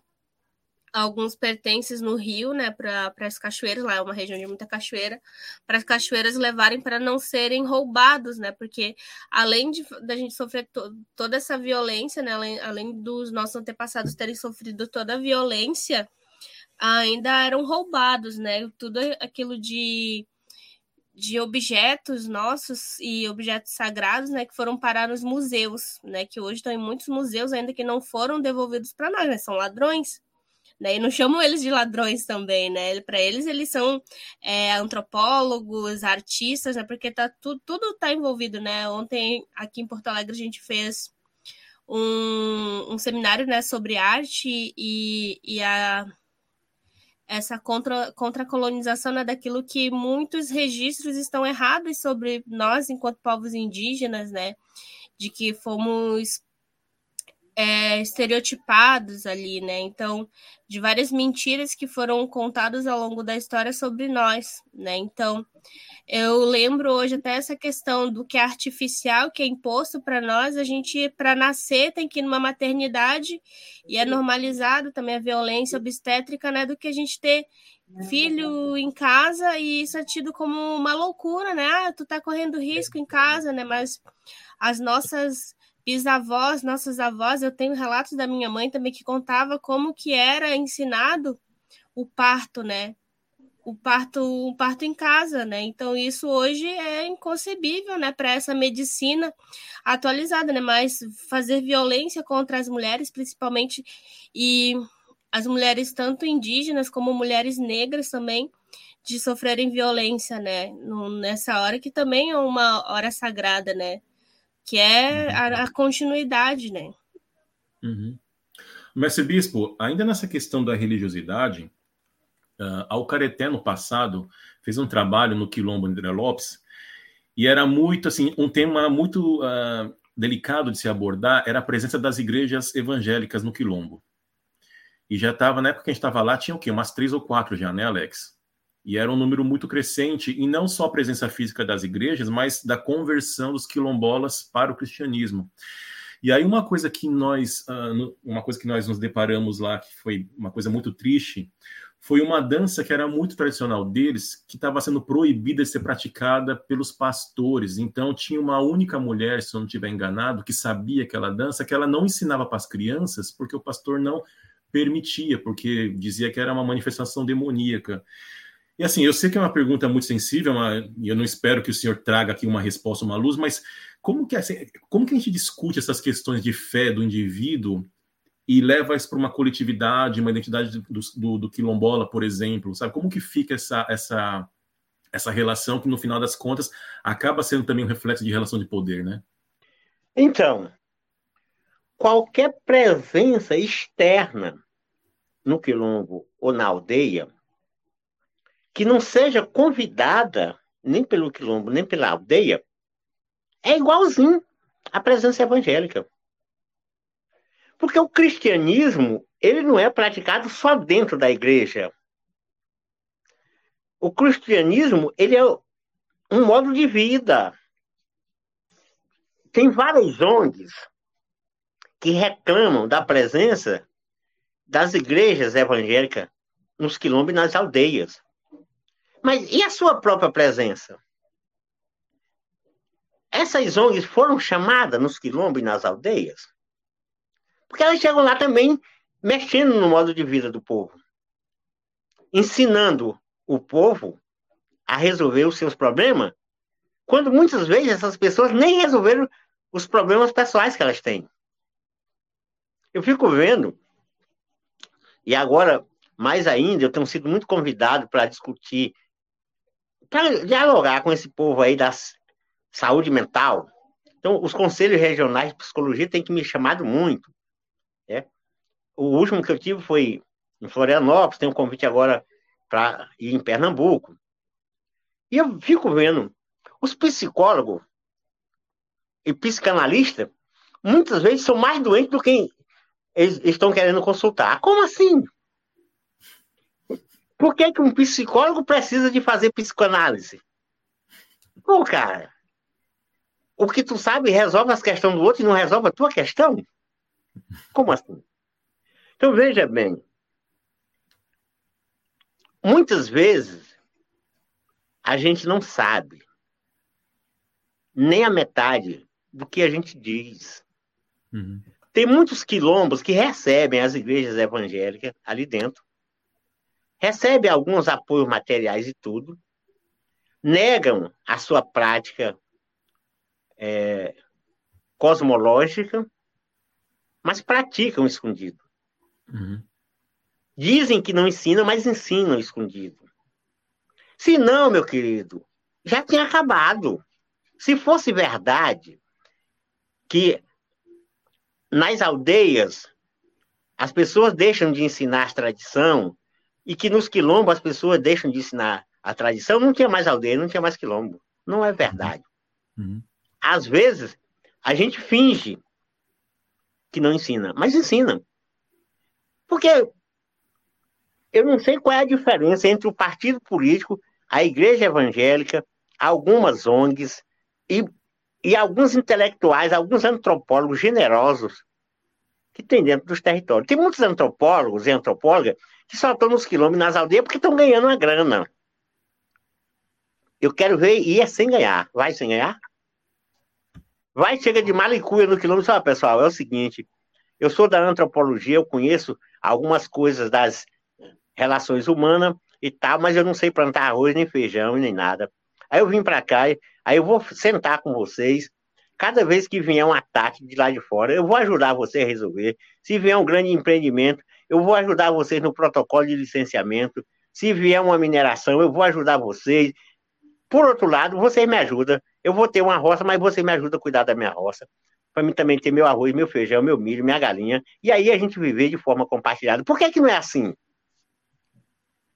alguns pertences no rio, né, para as cachoeiras, lá é uma região de muita cachoeira, para as cachoeiras levarem para não serem roubados, né, porque além da gente sofrer toda essa violência, né, além dos nossos antepassados terem sofrido toda a violência, ainda eram roubados, né, tudo aquilo de objetos nossos e objetos sagrados, né, que foram parar nos museus, né, que hoje estão em muitos museus ainda que não foram devolvidos para nós, né, são ladrões. Né? E não chamam eles de ladrões também, né? Para eles são antropólogos, artistas, né? Porque tudo está envolvido, né? Ontem, aqui em Porto Alegre, a gente fez um seminário, né, sobre arte e essa contra-colonização, né, daquilo que muitos registros estão errados sobre nós, enquanto povos indígenas, né? De que fomos estereotipados ali, né? Então, de várias mentiras que foram contadas ao longo da história sobre nós, né? Então, eu lembro hoje até essa questão do que é artificial, que é imposto para nós, a gente, para nascer, tem que ir numa maternidade e é normalizado também a violência obstétrica, né? Do que a gente ter filho em casa e isso é tido como uma loucura, né? Tu tá correndo risco em casa, né? Mas as nossas bisavós, nossas avós, eu tenho relatos da minha mãe também que contava como que era ensinado o parto, né? O parto em casa, né? Então isso hoje é inconcebível, né? Para essa medicina atualizada, né? Mas fazer violência contra as mulheres, principalmente, e as mulheres tanto indígenas como mulheres negras também, de sofrerem violência, né? Nessa hora que também é uma hora sagrada, né? Que é a continuidade, né? Mestre Bispo, ainda nessa questão da religiosidade, A Alcareté, no passado, fez um trabalho no Quilombo André Lopes, e era muito, assim, um tema muito delicado de se abordar, era a presença das igrejas evangélicas no Quilombo. E já estava, na época que a gente estava lá, tinha o quê? Umas 3 ou 4 já, né, Alex? E era um número muito crescente, e não só a presença física das igrejas, mas da conversão dos quilombolas para o cristianismo. E aí uma coisa que nós nos deparamos lá, que foi uma coisa muito triste, foi uma dança que era muito tradicional deles, que estava sendo proibida de ser praticada pelos pastores. Então tinha uma única mulher, se eu não estiver enganado, que sabia aquela dança, que ela não ensinava para as crianças, porque o pastor não permitia, porque dizia que era uma manifestação demoníaca. E assim, eu sei que é uma pergunta muito sensível, e eu não espero que o senhor traga aqui uma resposta, uma luz, mas como que a gente discute essas questões de fé do indivíduo e leva isso para uma coletividade, uma identidade do quilombola, por exemplo, sabe? Como que fica essa relação que, no final das contas, acaba sendo também um reflexo de relação de poder, né? Então, qualquer presença externa no quilombo ou na aldeia que não seja convidada nem pelo quilombo, nem pela aldeia, é igualzinho à presença evangélica. Porque o cristianismo, ele não é praticado só dentro da igreja. O cristianismo, ele é um modo de vida. Tem várias ONGs que reclamam da presença das igrejas evangélicas nos quilombos e nas aldeias. Mas e a sua própria presença? Essas ONGs foram chamadas nos quilombos e nas aldeias? Porque elas chegam lá também mexendo no modo de vida do povo. Ensinando o povo a resolver os seus problemas, quando muitas vezes essas pessoas nem resolveram os problemas pessoais que elas têm. Eu fico vendo, e agora, mais ainda, eu tenho sido muito convidado para discutir, para dialogar com esse povo aí da saúde mental. Então, os conselhos regionais de psicologia têm que me chamado muito. Né? O último que eu tive foi em Florianópolis, tem um convite agora para ir em Pernambuco. E eu fico vendo, os psicólogos e psicanalistas, muitas vezes são mais doentes do que eles estão querendo consultar. Como assim? Por que um psicólogo precisa de fazer psicanálise? Pô, cara, o que tu sabe resolve as questões do outro e não resolve a tua questão? Como assim? Então, veja bem, muitas vezes a gente não sabe nem a metade do que a gente diz. Uhum. Tem muitos quilombos que recebem as igrejas evangélicas ali dentro, recebem alguns apoios materiais e tudo, negam a sua prática cosmológica, mas praticam escondido. Uhum. Dizem que não ensinam, mas ensinam escondido. Se não, meu querido, já tinha acabado. Se fosse verdade que nas aldeias as pessoas deixam de ensinar a tradição e que nos quilombos as pessoas deixam de ensinar a tradição, não tinha mais aldeia, não tinha mais quilombo. Não é verdade. Uhum. Às vezes, a gente finge que não ensina, mas ensina. Porque eu não sei qual é a diferença entre o partido político, a igreja evangélica, algumas ONGs e alguns intelectuais, alguns antropólogos generosos que tem dentro dos territórios. Tem muitos antropólogos e antropólogas que só estão nos quilombos e nas aldeias porque estão ganhando uma grana. Eu quero ver e é sem ganhar. Vai sem ganhar? Vai, chega de malicuia no quilombo. Só, pessoal, é o seguinte, eu sou da antropologia, eu conheço algumas coisas das relações humanas e tal, mas eu não sei plantar arroz, nem feijão, nem nada. Aí eu vim para cá, aí eu vou sentar com vocês. Cada vez que vier um ataque de lá de fora, eu vou ajudar você a resolver. Se vier um grande empreendimento, eu vou ajudar vocês no protocolo de licenciamento. Se vier uma mineração, eu vou ajudar vocês. Por outro lado, vocês me ajudam. Eu vou ter uma roça, mas você me ajuda a cuidar da minha roça. Para mim também ter meu arroz, meu feijão, meu milho, minha galinha. E aí a gente viver de forma compartilhada. Por que não é assim?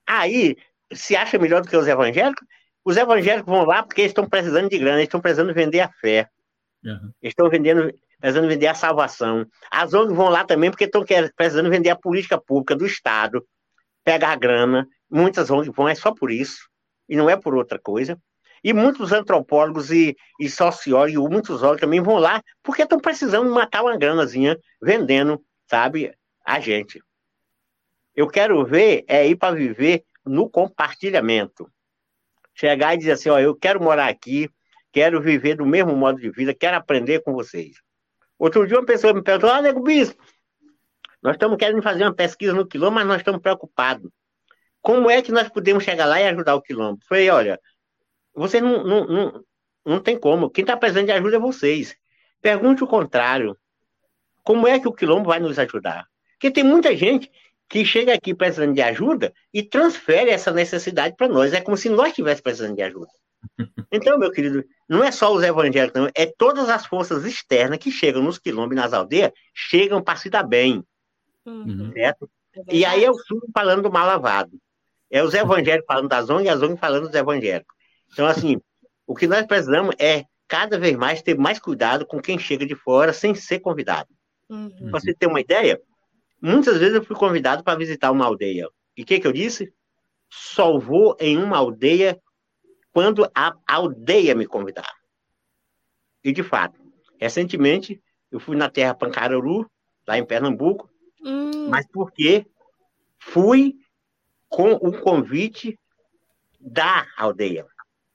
Aí, se acha melhor do que os evangélicos? Os evangélicos vão lá porque eles estão precisando de grana, eles estão precisando vender a fé. Uhum. Eles estão precisando vender a salvação. As ONGs vão lá também porque estão precisando vender a política pública do Estado, pegar a grana. Muitas ONGs vão, é só por isso, e não é por outra coisa. E muitos antropólogos e sociólogos, muitos ólogos também vão lá porque estão precisando matar uma granazinha vendendo, sabe, a gente. Eu quero ver é ir para viver no compartilhamento. Chegar e dizer assim, ó, eu quero morar aqui, quero viver do mesmo modo de vida, quero aprender com vocês. Outro dia uma pessoa me perguntou, nego bispo, nós estamos querendo fazer uma pesquisa no Quilombo, mas nós estamos preocupados. Como é que nós podemos chegar lá e ajudar o Quilombo? Eu falei, olha, você não tem como. Quem está precisando de ajuda é vocês. Pergunte o contrário. Como é que o Quilombo vai nos ajudar? Porque tem muita gente que chega aqui precisando de ajuda e transfere essa necessidade para nós. É como se nós estivéssemos precisando de ajuda. Então, meu querido, não é só os evangélicos, não, é todas as forças externas que chegam nos quilombos e nas aldeias, chegam para se dar bem. Certo? E aí é o sul falando do mal lavado. É os evangélicos falando das ONG e as ONG falando dos evangélicos. Então, assim, o que nós precisamos é cada vez mais ter mais cuidado com quem chega de fora sem ser convidado. Para você ter uma ideia, muitas vezes eu fui convidado para visitar uma aldeia. E o que eu disse? Só vou em uma aldeia quando a aldeia me convidar. E, de fato, recentemente, eu fui na terra Pancararu, lá em Pernambuco, mas porque fui com o convite da aldeia.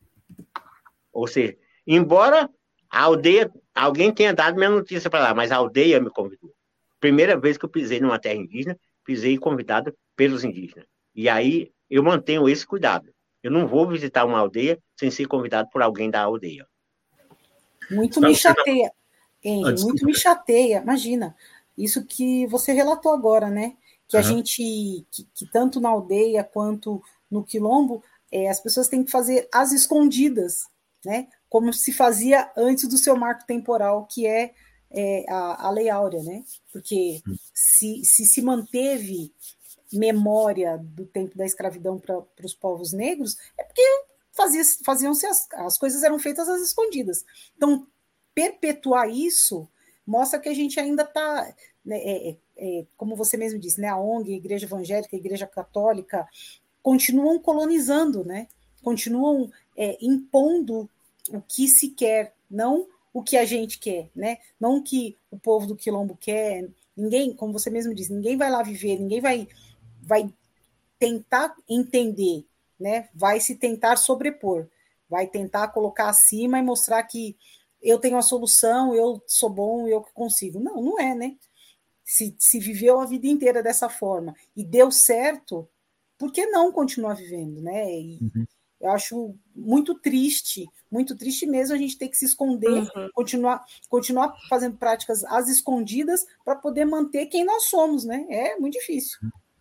Ou seja, embora a aldeia, alguém tenha dado minha notícia para lá, mas a aldeia me convidou. Primeira vez que eu pisei numa terra indígena, pisei convidado pelos indígenas. E aí eu mantenho esse cuidado. Eu não vou visitar uma aldeia sem ser convidado por alguém da aldeia. Muito me chateia, Henry, muito me chateia. Imagina, isso que você relatou agora, né? Que a gente, que tanto na aldeia quanto no quilombo, as pessoas têm que fazer as escondidas, né? Como se fazia antes do seu marco temporal, que é a Lei Áurea, né? Porque se manteve memória do tempo da escravidão para os povos negros, é porque faziam-se as coisas eram feitas às escondidas. Então, perpetuar isso mostra que a gente ainda está, né, como você mesmo disse, né, a ONG, a Igreja Evangélica, a Igreja Católica, continuam colonizando, né? Continuam impondo o que se quer, não o que a gente quer, né? Não o que o povo do Quilombo quer. Ninguém, como você mesmo disse, ninguém vai lá viver, ninguém vai tentar entender, né? Vai se tentar sobrepor, vai tentar colocar acima e mostrar que eu tenho a solução, eu sou bom, eu que consigo. Não, não é, né? Se viveu a vida inteira dessa forma e deu certo, por que não continuar vivendo, né? E eu acho muito triste mesmo a gente ter que se esconder, continuar fazendo práticas às escondidas para poder manter quem nós somos, né? É muito difícil.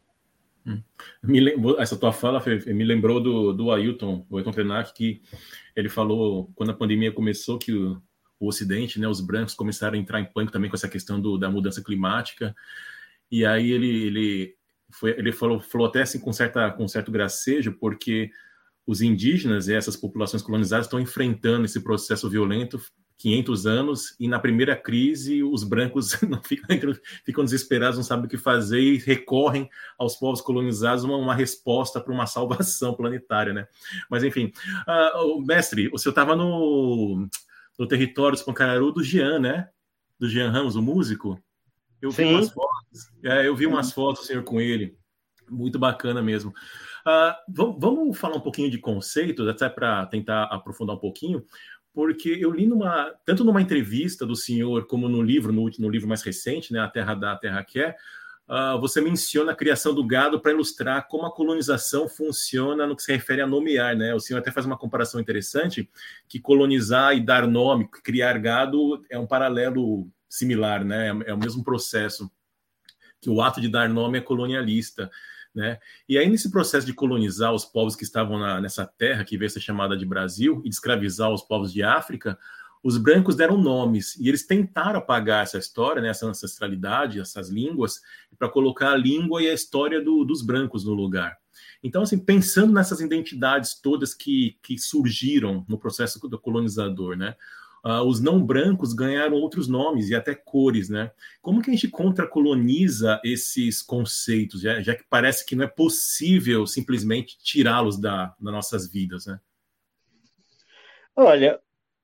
Essa tua fala me lembrou do Ailton Krenak, que ele falou, quando a pandemia começou, que o Ocidente, né, os brancos começaram a entrar em pânico também com essa questão da mudança climática, e aí ele falou até assim com certo gracejo, porque os indígenas e essas populações colonizadas estão enfrentando esse processo violento 500 anos, e na primeira crise os brancos não ficam desesperados, não sabem o que fazer e recorrem aos povos colonizados uma resposta para uma salvação planetária, né? Mas enfim, mestre, o senhor estava no território dos Pancararu do Jean, né? Do Jean Ramos, o músico. Eu vi umas fotos. Eu vi umas fotos, senhor, com ele. Muito bacana mesmo. Vamos falar um pouquinho de conceitos, até para tentar aprofundar um pouquinho, porque eu li tanto numa entrevista do senhor como no livro mais recente, né, A Terra Dá, a Terra Quer, você menciona a criação do gado para ilustrar como a colonização funciona no que se refere a nomear, né? O senhor até faz uma comparação interessante, que colonizar e dar nome, criar gado é um paralelo similar, né? É o mesmo processo, que o ato de dar nome é colonialista, né? E aí, nesse processo de colonizar os povos que estavam nessa terra que veio a ser chamada de Brasil e de escravizar os povos de África, os brancos deram nomes e eles tentaram apagar essa história, né, essa ancestralidade, essas línguas, para colocar a língua e a história dos brancos no lugar. Então, assim, pensando nessas identidades todas que surgiram no processo do colonizador, né? Os não brancos ganharam outros nomes e até cores, né? Como que a gente contracoloniza esses conceitos, já que parece que não é possível simplesmente tirá-los das nossas vidas, né? Olha,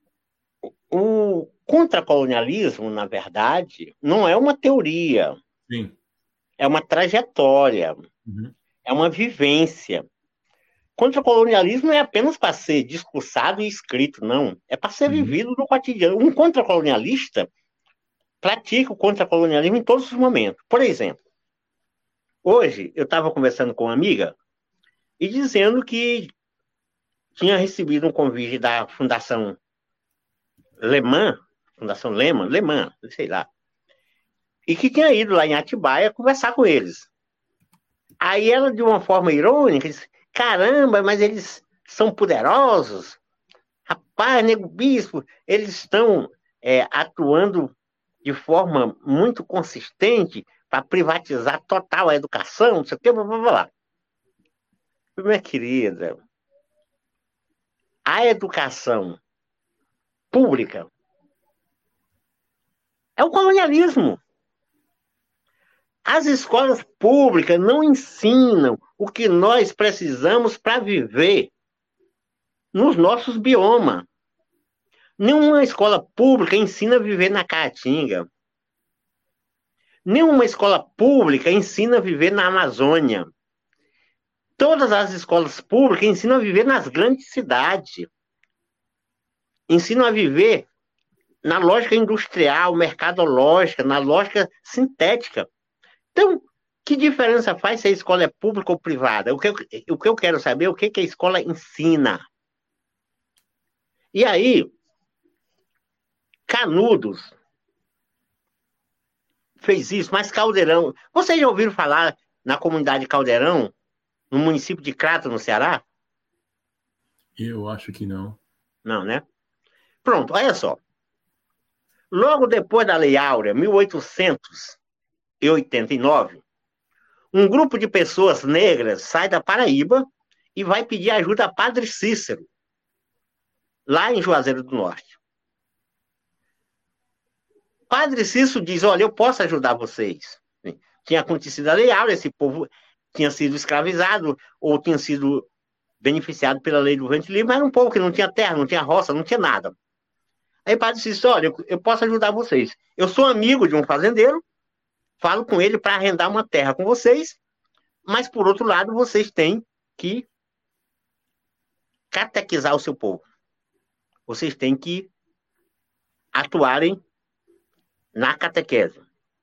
o contracolonialismo, na verdade, não é uma teoria, Sim. é uma trajetória, é uma vivência. Contracolonialismo não é apenas para ser discursado e escrito, não. É para ser vivido no cotidiano. Um contracolonialista pratica o contracolonialismo em todos os momentos. Por exemplo, hoje eu estava conversando com uma amiga e dizendo que tinha recebido um convite da Fundação Lehman, sei lá, e que tinha ido lá em Atibaia conversar com eles. Aí ela, de uma forma irônica, disse: caramba, mas eles são poderosos. Rapaz, nego bispo, eles estão atuando de forma muito consistente para privatizar total a educação, não sei o que, blá, blá, blá. Minha querida, a educação pública é o colonialismo. As escolas públicas não ensinam o que nós precisamos para viver nos nossos biomas. Nenhuma escola pública ensina a viver na Caatinga. Nenhuma escola pública ensina a viver na Amazônia. Todas as escolas públicas ensinam a viver nas grandes cidades. Ensinam a viver na lógica industrial, mercadológica, na lógica sintética. Então, que diferença faz se a escola é pública ou privada? O que eu quero saber é o que a escola ensina. E aí, Canudos fez isso, mas Caldeirão... Vocês já ouviram falar na comunidade Caldeirão, no município de Crato, no Ceará? Eu acho que não. Não, né? Pronto, olha só. Logo depois da Lei Áurea, 1889, um grupo de pessoas negras sai da Paraíba e vai pedir ajuda a Padre Cícero, lá em Juazeiro do Norte. Padre Cícero diz: olha, eu posso ajudar vocês. Tinha acontecido a Lei Áurea, esse povo tinha sido escravizado ou tinha sido beneficiado pela lei do ventre livre, mas era um povo que não tinha terra, não tinha roça, não tinha nada. Aí o padre disse: olha, eu posso ajudar vocês. Eu sou amigo de um fazendeiro, falo com ele para arrendar uma terra com vocês, mas, por outro lado, vocês têm que catequizar o seu povo. Vocês têm que atuarem na catequese.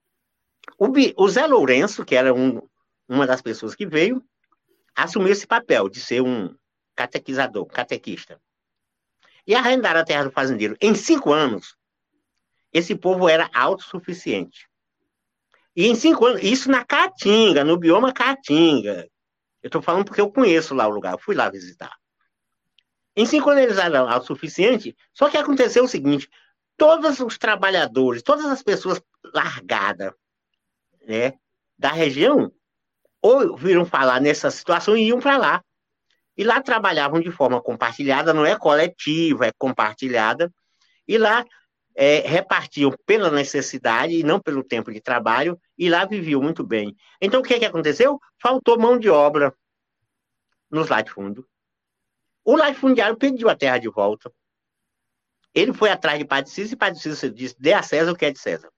O Zé Lourenço, que era uma das pessoas que veio, assumiu esse papel de ser um catequizador, catequista. E arrendaram a terra do fazendeiro. Em 5 anos, esse povo era autossuficiente. E em 5 anos, isso na Caatinga, no bioma Caatinga. Eu estou falando porque eu conheço lá o lugar, eu fui lá visitar. Em 5 anos eles eram autossuficientes, só que aconteceu o seguinte: todos os trabalhadores, todas as pessoas largadas, né, da região, ouviram falar nessa situação e iam para lá. E lá trabalhavam de forma compartilhada, não é coletiva, é compartilhada. E lá repartiam pela necessidade e não pelo tempo de trabalho, e lá viviam muito bem. Então, o que aconteceu? Faltou mão de obra nos latifúndios. O latifundiário pediu a terra de volta. Ele foi atrás de Padre Cícero e Padre Cícero disse: dê a César o que é de César.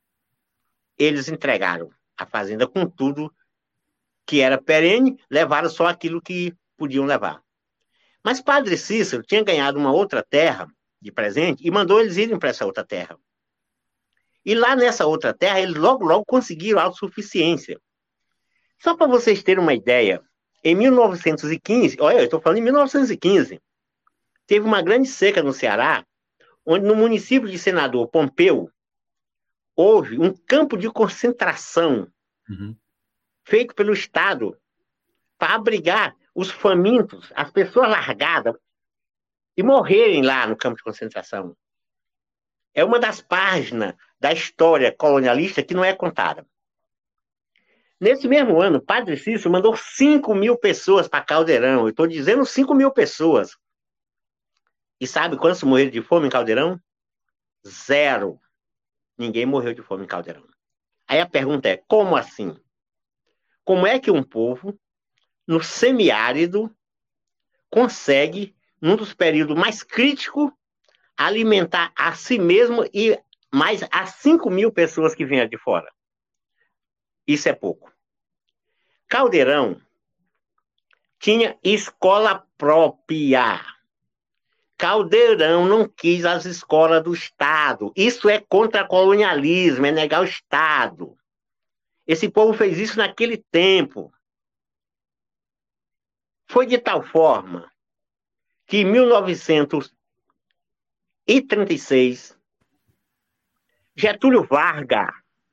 Eles entregaram a fazenda com tudo que era perene, levaram só aquilo que podiam levar. Mas Padre Cícero tinha ganhado uma outra terra de presente e mandou eles irem para essa outra terra. E lá nessa outra terra, eles logo conseguiram autossuficiência. Só para vocês terem uma ideia, em 1915, olha, eu estou falando em 1915, teve uma grande seca no Ceará, onde no município de Senador Pompeu, houve um campo de concentração feito pelo Estado para abrigar os famintos, as pessoas largadas, e morrerem lá no campo de concentração. É uma das páginas da história colonialista que não é contada. Nesse mesmo ano, Padre Cícero mandou 5.000 pessoas para Caldeirão. Eu estou dizendo 5.000 pessoas. E sabe quantos morreram de fome em Caldeirão? 0. Ninguém morreu de fome em Caldeirão. Aí a pergunta é, como assim? Como é que um povo, no semiárido, consegue, num dos períodos mais críticos, alimentar a si mesmo e mais as 5.000 pessoas que vieram de fora? Isso é pouco. Caldeirão tinha escola própria. Caldeirão não quis as escolas do Estado. Isso é contra-colonialismo, é negar o Estado. Esse povo fez isso naquele tempo. Foi de tal forma que em 1936, Getúlio Vargas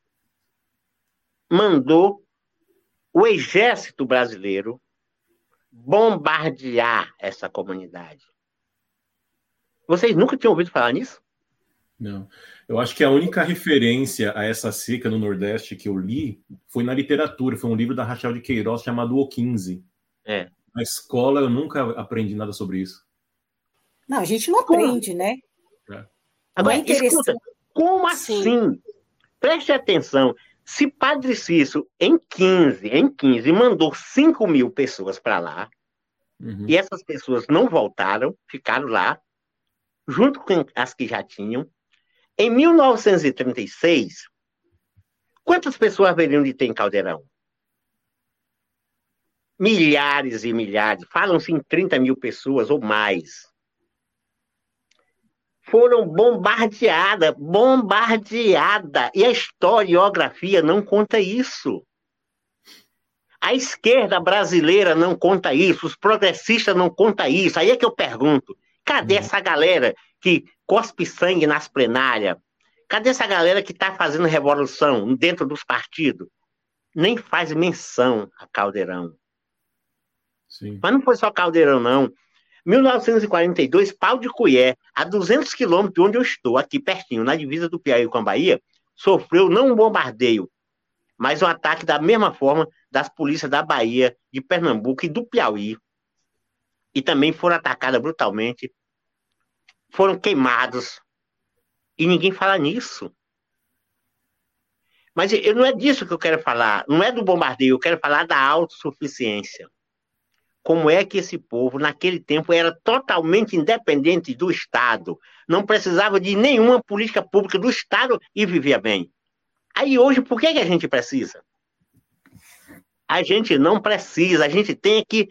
mandou o exército brasileiro bombardear essa comunidade. Vocês nunca tinham ouvido falar nisso? Não. Eu acho que a única referência a essa seca no Nordeste que eu li foi na literatura. Foi um livro da Rachel de Queiroz chamado O 15. Na escola eu nunca aprendi nada sobre isso. Não, a gente não aprende, né? Agora, escuta, como assim? Preste atenção. Se Padre Cícero, em 15, mandou 5.000 pessoas para lá, e essas pessoas não voltaram, ficaram lá, junto com as que já tinham, em 1936, quantas pessoas haveriam de ter em Caldeirão? Milhares e milhares. Falam-se em 30.000 pessoas ou mais. Foram bombardeadas. E a historiografia não conta isso. A esquerda brasileira não conta isso. Os progressistas não contam isso. Aí é que eu pergunto, cadê essa galera que cospe sangue nas plenárias? Cadê essa galera que está fazendo revolução dentro dos partidos? Nem faz menção a Caldeirão. Sim. Mas não foi só Caldeirão, não. 1942, Pau de Cuié, a 200 quilômetros de onde eu estou, aqui pertinho, na divisa do Piauí com a Bahia, sofreu não um bombardeio, mas um ataque da mesma forma das polícias da Bahia, de Pernambuco e do Piauí. E também foram atacadas brutalmente, foram queimados. E ninguém fala nisso. Mas não é disso que eu quero falar, não é do bombardeio, eu quero falar da autossuficiência. Como é que esse povo, naquele tempo, era totalmente independente do Estado, não precisava de nenhuma política pública do Estado e vivia bem. Aí hoje, por que a gente precisa? A gente não precisa, a gente tem que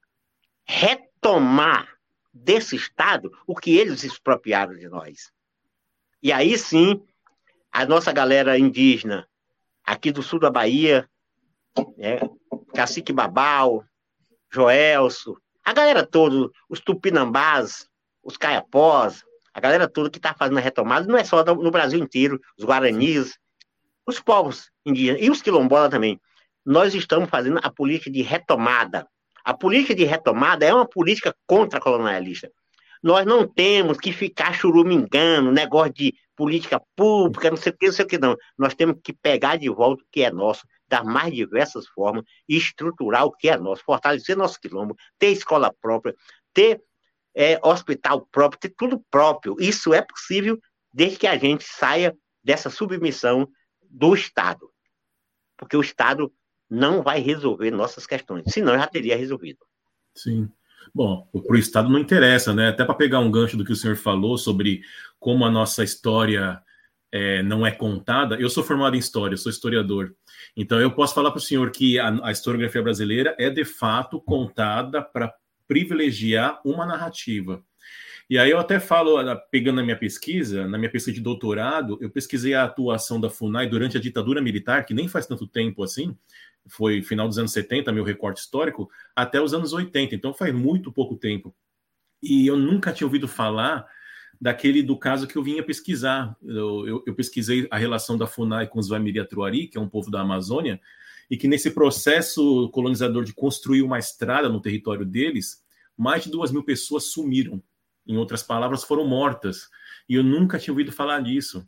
retomar desse Estado o que eles expropriaram de nós. E aí sim, a nossa galera indígena, aqui do sul da Bahia, Cacique Babau, Joelso, a galera toda, os Tupinambás, os Caiapós, a galera toda que está fazendo a retomada, não é só no Brasil inteiro, os Guaranis, os povos indígenas e os quilombolas também. Nós estamos fazendo a política de retomada. A política de retomada é uma política contra-colonialista. Nós não temos que ficar churumingando, negócio de política pública, não sei o que, não. Nós temos que pegar de volta o que é nosso, das mais diversas formas, e estruturar o que é nosso, fortalecer nosso quilombo, ter escola própria, ter hospital próprio, ter tudo próprio. Isso é possível desde que a gente saia dessa submissão do Estado. Porque o Estado não vai resolver nossas questões, senão já teria resolvido. Sim. Bom, para o Estado não interessa, né? Até para pegar um gancho do que o senhor falou sobre como a nossa história não é contada. Eu sou formado em História, sou historiador. Então, eu posso falar para o senhor que a historiografia brasileira é, de fato, contada para privilegiar uma narrativa. E aí eu até falo, pegando na minha pesquisa de doutorado, eu pesquisei a atuação da FUNAI durante a ditadura militar, que nem faz tanto tempo assim, foi final dos anos 70, meu recorte histórico, até os anos 80, então faz muito pouco tempo. E eu nunca tinha ouvido falar do caso que eu vinha pesquisar. Eu pesquisei a relação da FUNAI com os Waimiri-Atuari, que é um povo da Amazônia, e que nesse processo colonizador de construir uma estrada no território deles, mais de 2.000 pessoas sumiram. Em outras palavras, foram mortas. E eu nunca tinha ouvido falar disso.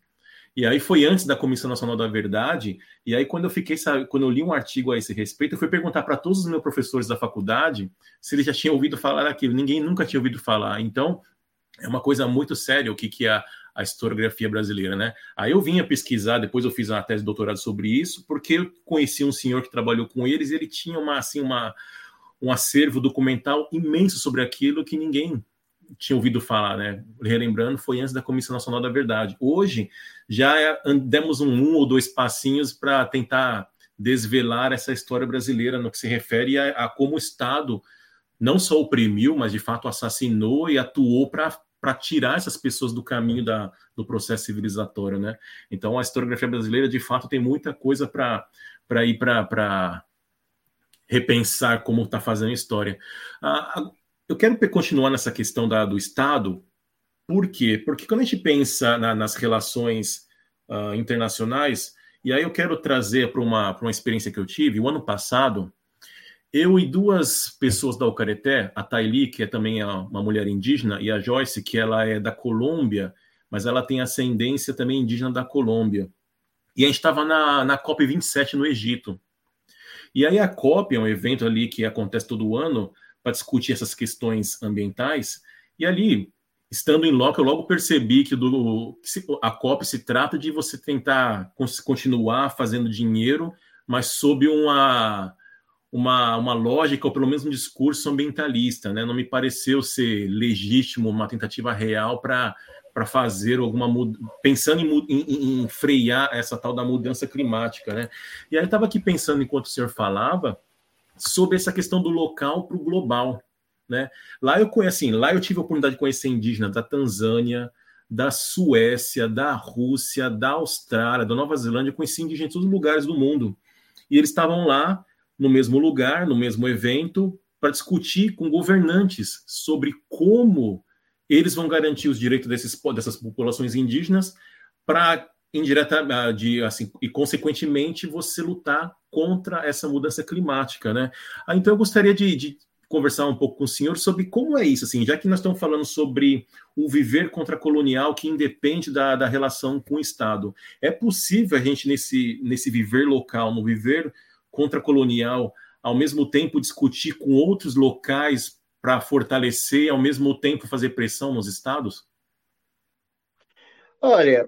E aí foi antes da Comissão Nacional da Verdade, e aí quando eu li um artigo a esse respeito, eu fui perguntar para todos os meus professores da faculdade se eles já tinham ouvido falar daquilo. Ninguém nunca tinha ouvido falar. Então, é uma coisa muito séria o que é a historiografia brasileira, né? Aí eu vinha pesquisar, depois eu fiz uma tese de doutorado sobre isso, porque eu conheci um senhor que trabalhou com eles e ele tinha um acervo documental imenso sobre aquilo que ninguém tinha ouvido falar, né? Relembrando, foi antes da Comissão Nacional da Verdade. Hoje, já demos um ou dois passinhos para tentar desvelar essa história brasileira no que se refere a como o Estado não só oprimiu, mas de fato assassinou e atuou para tirar essas pessoas do caminho do processo civilizatório, né? Então, a historiografia brasileira, de fato, tem muita coisa para ir para repensar como está fazendo a história. Eu quero continuar nessa questão do Estado. Por quê? Porque quando a gente pensa nas relações internacionais, e aí eu quero trazer para uma experiência que eu tive, o ano passado, eu e duas pessoas da Ucareté, a Thaili, que é também uma mulher indígena, e a Joyce, que ela é da Colômbia, mas ela tem ascendência também indígena da Colômbia. E a gente estava na COP27 no Egito. E aí a COP é um evento ali que acontece todo ano para discutir essas questões ambientais. E ali, estando em loco, eu logo percebi que a COP se trata de você tentar continuar fazendo dinheiro, mas sob uma lógica, ou pelo menos um discurso ambientalista, né? Não me pareceu ser legítimo uma tentativa real para fazer alguma pensando em frear essa tal da mudança climática, né? E aí eu estava aqui pensando, enquanto o senhor falava, sobre essa questão do local para o global, né? Lá eu tive a oportunidade de conhecer indígenas da Tanzânia, da Suécia, da Rússia, da Austrália, da Nova Zelândia. Eu conheci indígenas de todos os lugares do mundo. E eles estavam lá no mesmo lugar, no mesmo evento, para discutir com governantes sobre como eles vão garantir os direitos dessas populações indígenas para e consequentemente você lutar contra essa mudança climática, né? Então eu gostaria de conversar um pouco com o senhor sobre como é isso, assim, já que nós estamos falando sobre o viver contracolonial que independe da relação com o Estado. É possível a gente, nesse viver local, no viver contracolonial, ao mesmo tempo discutir com outros locais para fortalecer e, ao mesmo tempo, fazer pressão nos estados? Olha,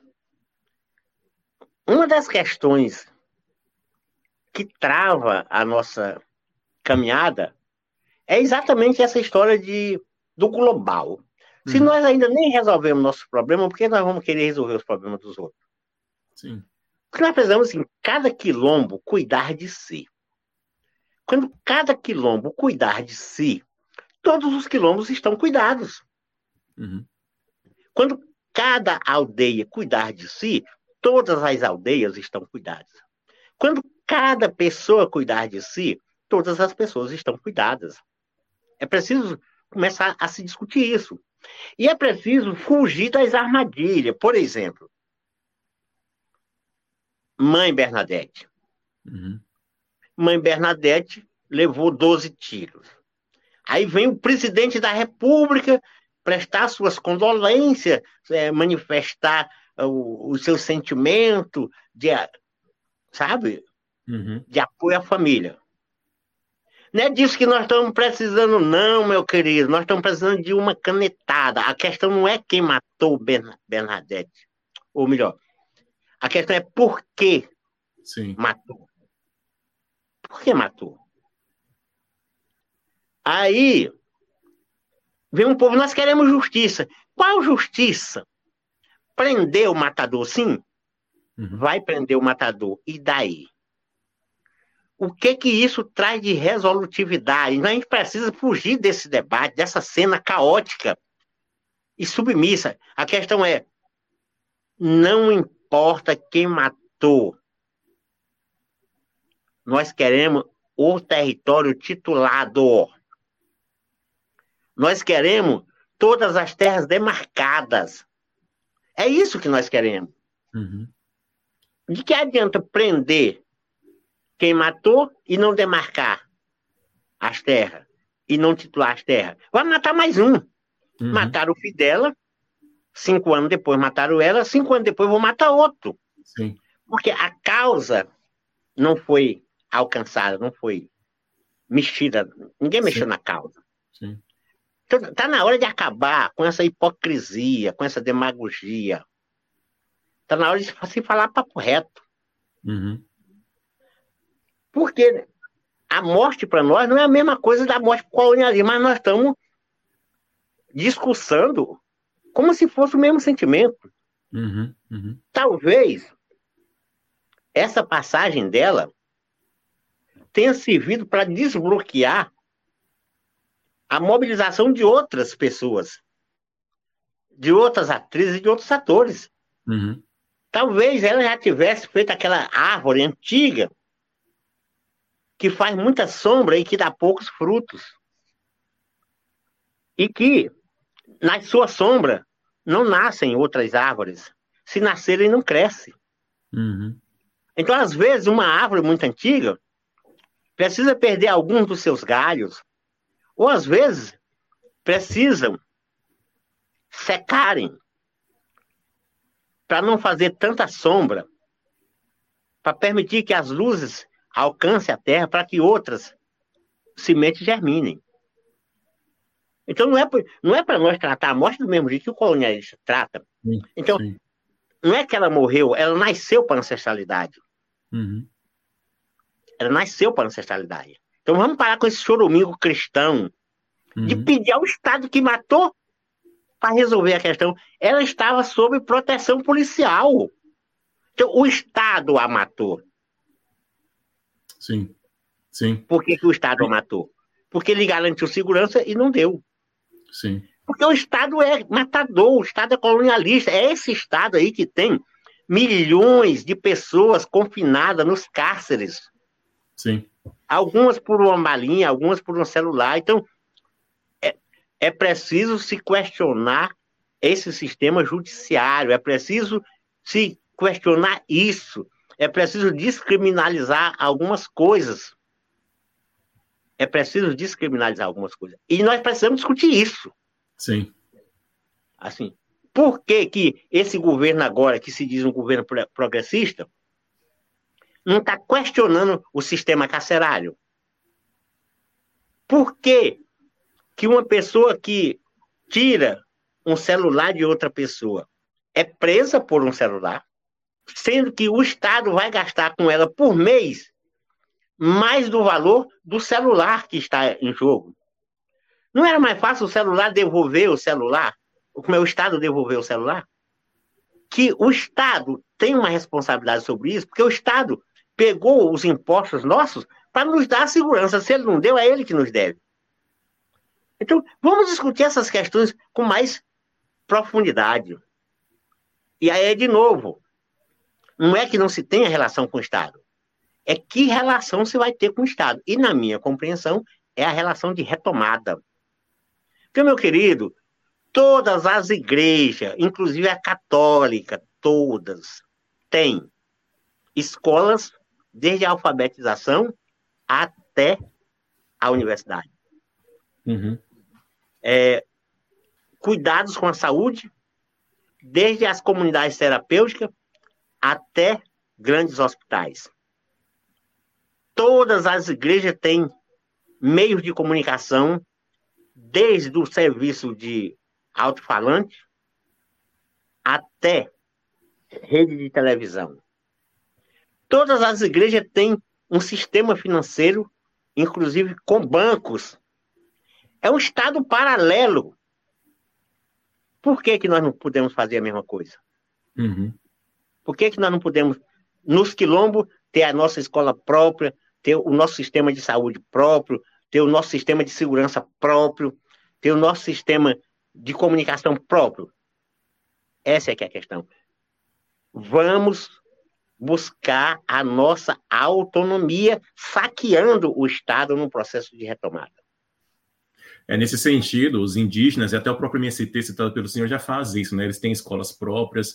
uma das questões que trava a nossa caminhada é exatamente essa história do global. Se nós ainda nem resolvemos nossos problemas, por que nós vamos querer resolver os problemas dos outros? Sim. Porque nós precisamos, assim, cada quilombo cuidar de si. Quando cada quilombo cuidar de si, todos os quilombos estão cuidados. Uhum. Quando cada aldeia cuidar de si, todas as aldeias estão cuidadas. Quando cada pessoa cuidar de si, todas as pessoas estão cuidadas. É preciso começar a se discutir isso. E é preciso fugir das armadilhas. Por exemplo, Mãe Bernadette. Uhum. Mãe Bernadette levou 12 tiros. Aí vem o presidente da República prestar suas condolências, manifestar o seu sentimento sabe? Uhum. De apoio à família. Não é disso que nós estamos precisando, não, meu querido. Nós estamos precisando de uma canetada. A questão não é quem matou Bernadette. Ou melhor, a questão é por que matou. Por que matou? Aí vem um povo, nós queremos justiça. Qual justiça? Prender o matador, sim? Uhum. Vai prender o matador. E daí? O que isso traz de resolutividade? A gente precisa fugir desse debate, dessa cena caótica e submissa. A questão é, não importa quem matou. Nós queremos o território titulado. Nós queremos todas as terras demarcadas. É isso que nós queremos. Uhum. De que adianta prender quem matou e não demarcar as terras? E não titular as terras? Vai matar mais um. Uhum. Mataram o Fidela, 5 anos depois mataram ela, 5 anos depois vou matar outro. Sim. Porque a causa não foi alcançada, não foi mexida. Ninguém mexeu na causa. Sim. Então, está na hora de acabar com essa hipocrisia, com essa demagogia. Está na hora de se falar papo reto. Uhum. Porque a morte para nós não é a mesma coisa da morte para o colonialismo, mas nós estamos discursando como se fosse o mesmo sentimento. Uhum. Uhum. Talvez essa passagem dela tenha servido para desbloquear a mobilização de outras pessoas, de outras atrizes e de outros atores. Uhum. Talvez ela já tivesse feito aquela árvore antiga que faz muita sombra e que dá poucos frutos. E que, na sua sombra, não nascem outras árvores. Se nascerem, não cresce. Uhum. Então, às vezes, uma árvore muito antiga precisa perder alguns dos seus galhos, ou às vezes precisam secarem para não fazer tanta sombra, para permitir que as luzes alcancem a terra, para que outras sementes germinem. Então não é para nós tratar a morte do mesmo jeito que o colonialista trata. Sim. Então, Sim. não é que ela morreu, ela nasceu para a ancestralidade. Uhum. Ela nasceu para a ancestralidade. Então vamos parar com esse chorumingo cristão de pedir ao Estado que matou para resolver a questão. Ela estava sob proteção policial. Então o Estado a matou. Sim. Sim. Por que o Estado a matou? Porque ele garantiu segurança e não deu. Sim. Porque o Estado é matador, o Estado é colonialista. É esse Estado aí que tem milhões de pessoas confinadas nos cárceres. Sim. Algumas por uma balinha, algumas por um celular. Então, é preciso se questionar esse sistema judiciário, é preciso se questionar isso, é preciso descriminalizar algumas coisas. É preciso descriminalizar algumas coisas. E nós precisamos discutir isso. Sim. Assim, por que que esse governo agora, que se diz um governo progressista, não está questionando o sistema carcerário? Por que que uma pessoa que tira um celular de outra pessoa é presa por um celular, sendo que o Estado vai gastar com ela por mês mais do valor do celular que está em jogo? Não era mais fácil o celular devolver o celular? Como é o Estado devolver o celular? Que o Estado tem uma responsabilidade sobre isso, porque o Estado pegou os impostos nossos para nos dar segurança. Se ele não deu, é ele que nos deve. Então, vamos discutir essas questões com mais profundidade. E aí, de novo, não é que não se tenha relação com o Estado, é que relação se vai ter com o Estado. E, na minha compreensão, é a relação de retomada. Porque, meu querido, todas as igrejas, inclusive a católica, todas, têm escolas desde a alfabetização até a universidade. Uhum. Cuidados com a saúde, desde as comunidades terapêuticas até grandes hospitais. Todas as igrejas têm meios de comunicação, desde o serviço de alto-falante até rede de televisão. Todas as igrejas têm um sistema financeiro, inclusive com bancos. É um Estado paralelo. Por que que nós não podemos fazer a mesma coisa? Uhum. Por que que nós não podemos, nos quilombos, ter a nossa escola própria, ter o nosso sistema de saúde próprio, ter o nosso sistema de segurança próprio, ter o nosso sistema de comunicação próprio? Essa é que é a questão. Vamos buscar a nossa autonomia, saqueando o Estado num processo de retomada. Nesse sentido, os indígenas, e até o próprio MST citado pelo senhor, já faz isso, né? Eles têm escolas próprias,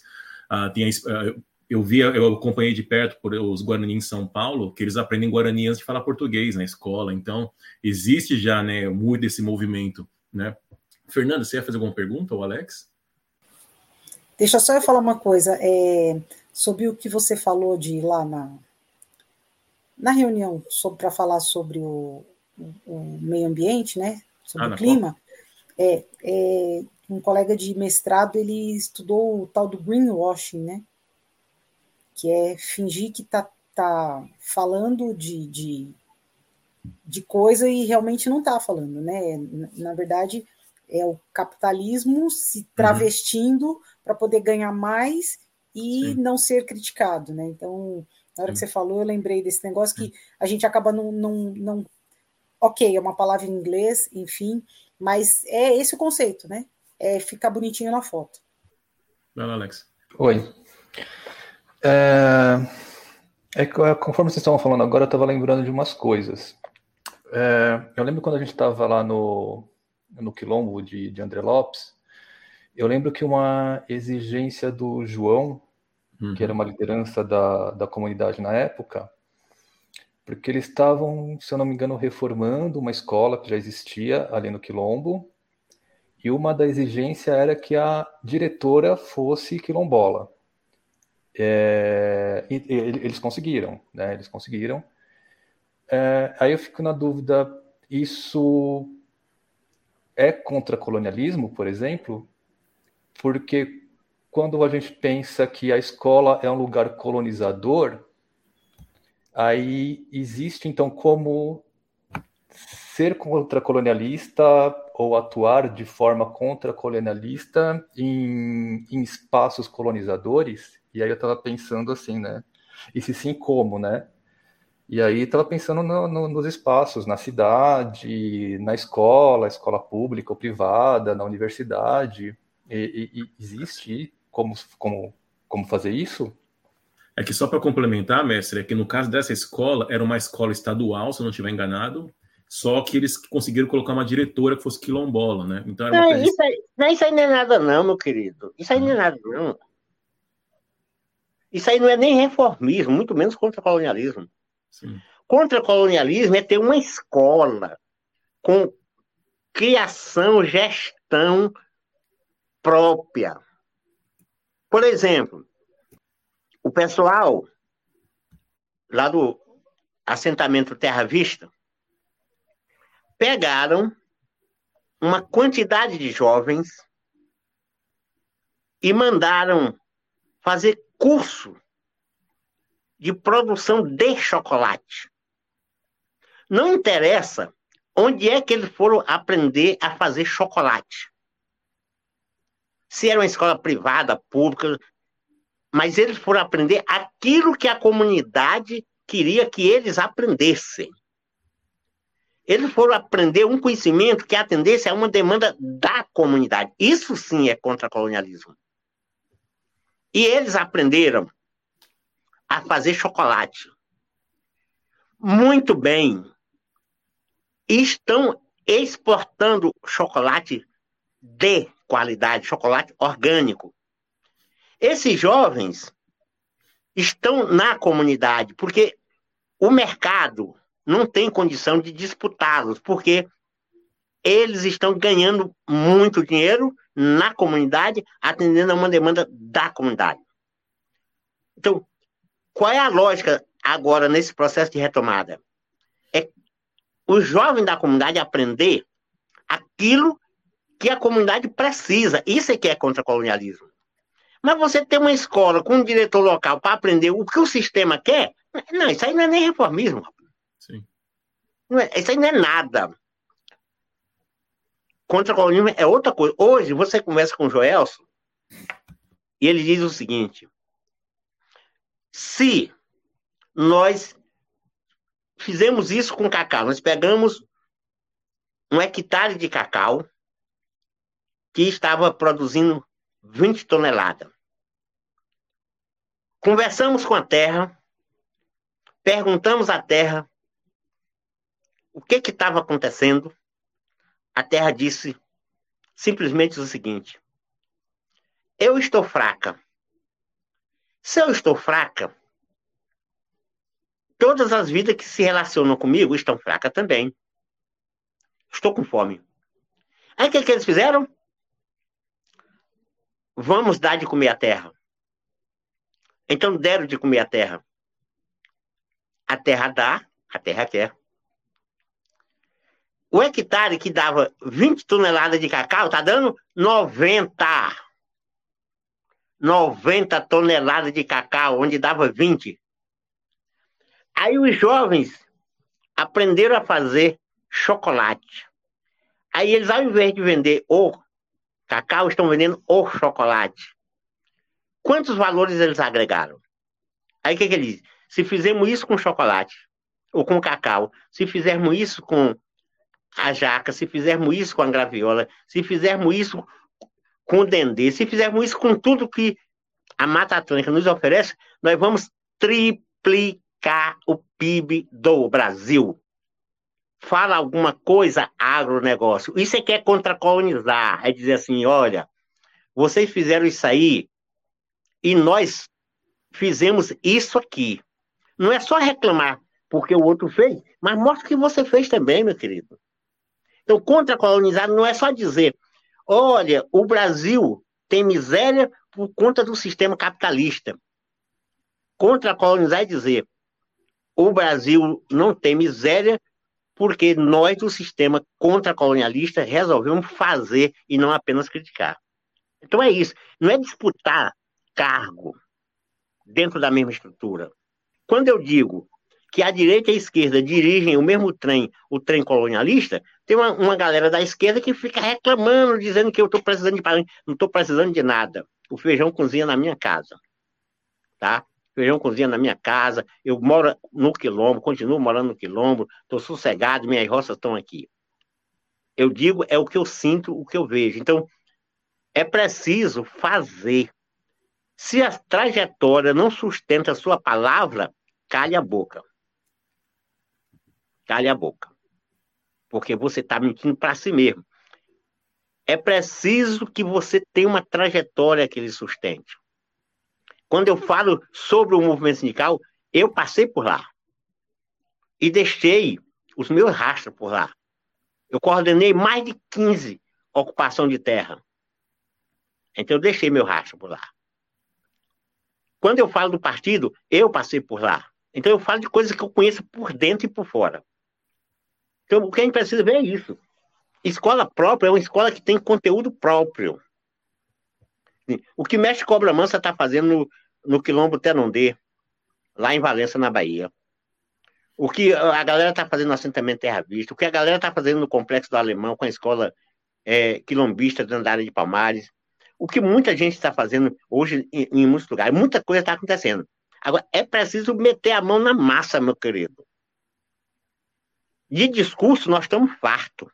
eu acompanhei de perto por os Guarani em São Paulo, que eles aprendem Guarani antes de falar português na escola, então existe já, né, muito esse movimento, né? Fernando, você ia fazer alguma pergunta, ou Alex? Deixa só eu falar uma coisa, sobre o que você falou de ir lá na reunião para falar sobre o meio ambiente, né? Sobre o clima. Um colega de mestrado, ele estudou o tal do greenwashing, né? Que é fingir que tá falando de coisa e realmente não está falando, né? Na verdade, é o capitalismo se travestindo para poder ganhar mais e não ser criticado, né? Então, na hora que você falou, eu lembrei desse negócio que a gente acaba não... Ok, é uma palavra em inglês, enfim, mas é esse o conceito, né? É ficar bonitinho na foto. Vai lá, Alex. Oi. Conforme vocês estavam falando agora, eu estava lembrando de umas coisas. Eu lembro quando a gente estava lá no Quilombo de André Lopes, eu lembro que uma exigência do João, que era uma liderança da comunidade na época, porque eles estavam, se eu não me engano, reformando uma escola que já existia ali no Quilombo, e uma da exigência era que a diretora fosse quilombola. E eles conseguiram, né? Eles conseguiram. Aí eu fico na dúvida, isso é contra colonialismo, por exemplo? Porque quando a gente pensa que a escola é um lugar colonizador, aí existe, então, como ser contracolonialista ou atuar de forma contracolonialista em espaços colonizadores. E aí eu estava pensando assim, né? E se sim, como, né? E aí estava pensando nos espaços, na cidade, na escola pública ou privada, na universidade. E existe como fazer isso? É que só para complementar, mestre, é que no caso dessa escola, era uma escola estadual, se eu não estiver enganado, só que eles conseguiram colocar uma diretora que fosse quilombola, né? Então era uma coisa... isso aí não é nada não, meu querido. Isso aí não é nada não. Isso aí não é nem reformismo, muito menos contra-colonialismo. Sim. Contra-colonialismo é ter uma escola com criação, gestão própria. Por exemplo, o pessoal lá do assentamento Terra Vista pegaram uma quantidade de jovens e mandaram fazer curso de produção de chocolate. Não interessa onde é que eles foram aprender a fazer chocolate. Se era uma escola privada, pública, mas eles foram aprender aquilo que a comunidade queria que eles aprendessem. Eles foram aprender um conhecimento que atendesse a uma demanda da comunidade. Isso sim é contra-colonialismo. E eles aprenderam a fazer chocolate. Muito bem. E estão exportando chocolate de qualidade, chocolate orgânico. Esses jovens estão na comunidade, porque o mercado não tem condição de disputá-los, porque eles estão ganhando muito dinheiro na comunidade, atendendo a uma demanda da comunidade. Então, qual é a lógica agora nesse processo de retomada? É o jovem da comunidade aprender aquilo que a comunidade precisa. Isso é que é contra-colonialismo. Mas você ter uma escola com um diretor local para aprender o que o sistema quer, não, isso aí não é nem reformismo. Sim. Isso aí não é nada. Contra-colonialismo é outra coisa. Hoje, você conversa com o Joelson e ele diz o seguinte: se nós fizemos isso com cacau, nós pegamos 1 hectare de cacau que estava produzindo 20 toneladas. Conversamos com a terra, perguntamos à terra o que estava acontecendo. A terra disse simplesmente o seguinte: eu estou fraca. Se eu estou fraca, todas as vidas que se relacionam comigo estão fracas também. Estou com fome. Aí o que eles fizeram? vamos dar de comer a terra. Então deram de comer a terra. A terra dá, a terra quer. O hectare que dava 20 toneladas de cacau está dando 90 toneladas de cacau, onde dava 20. Aí os jovens aprenderam a fazer chocolate. Aí eles, ao invés de vender o cacau, estão vendendo o chocolate. Quantos valores eles agregaram? Aí o que ele diz? Se fizermos isso com chocolate, ou com cacau, se fizermos isso com a jaca, se fizermos isso com a graviola, se fizermos isso com o dendê, se fizermos isso com tudo que a Mata Atlântica nos oferece, nós vamos triplicar o PIB do Brasil. Fala alguma coisa agronegócio. Isso é que é contracolonizar. É dizer assim, olha, vocês fizeram isso aí e nós fizemos isso aqui. Não é só reclamar porque o outro fez, mas mostra o que você fez também, meu querido. Então, contracolonizar não é só dizer, olha, o Brasil tem miséria por conta do sistema capitalista. Contracolonizar é dizer, o Brasil não tem miséria porque nós, do sistema contracolonialista, resolvemos fazer e não apenas criticar. Então é isso. Não é disputar cargo dentro da mesma estrutura. Quando eu digo que a direita e a esquerda dirigem o mesmo trem, o trem colonialista, tem uma galera da esquerda que fica reclamando, dizendo que eu estou precisando de parente. Não estou precisando de nada. O feijão cozinha na minha casa. Tá? Feijão cozinha na minha casa, eu moro no quilombo, continuo morando no quilombo, estou sossegado, minhas roças estão aqui. Eu digo, é o que eu sinto, o que eu vejo. Então, é preciso fazer. Se a trajetória não sustenta a sua palavra, cale a boca. Cale a boca. Porque você está mentindo para si mesmo. É preciso que você tenha uma trajetória que lhe sustente. Quando eu falo sobre o movimento sindical, eu passei por lá. E deixei os meus rastros por lá. Eu coordenei mais de 15 ocupações de terra. Então eu deixei meu rastro por lá. Quando eu falo do partido, eu passei por lá. Então eu falo de coisas que eu conheço por dentro e por fora. Então o que a gente precisa ver é isso. Escola própria é uma escola que tem conteúdo próprio. O que Mestre Cobra Mansa está fazendo no Quilombo Tenondê, lá em Valença, na Bahia. O que a galera está fazendo no assentamento Terra Vista. O que a galera está fazendo no Complexo do Alemão, com a escola quilombista dentro da área de Palmares. O que muita gente está fazendo hoje em muitos lugares. Muita coisa está acontecendo. Agora, é preciso meter a mão na massa, meu querido. De discurso, nós estamos fartos.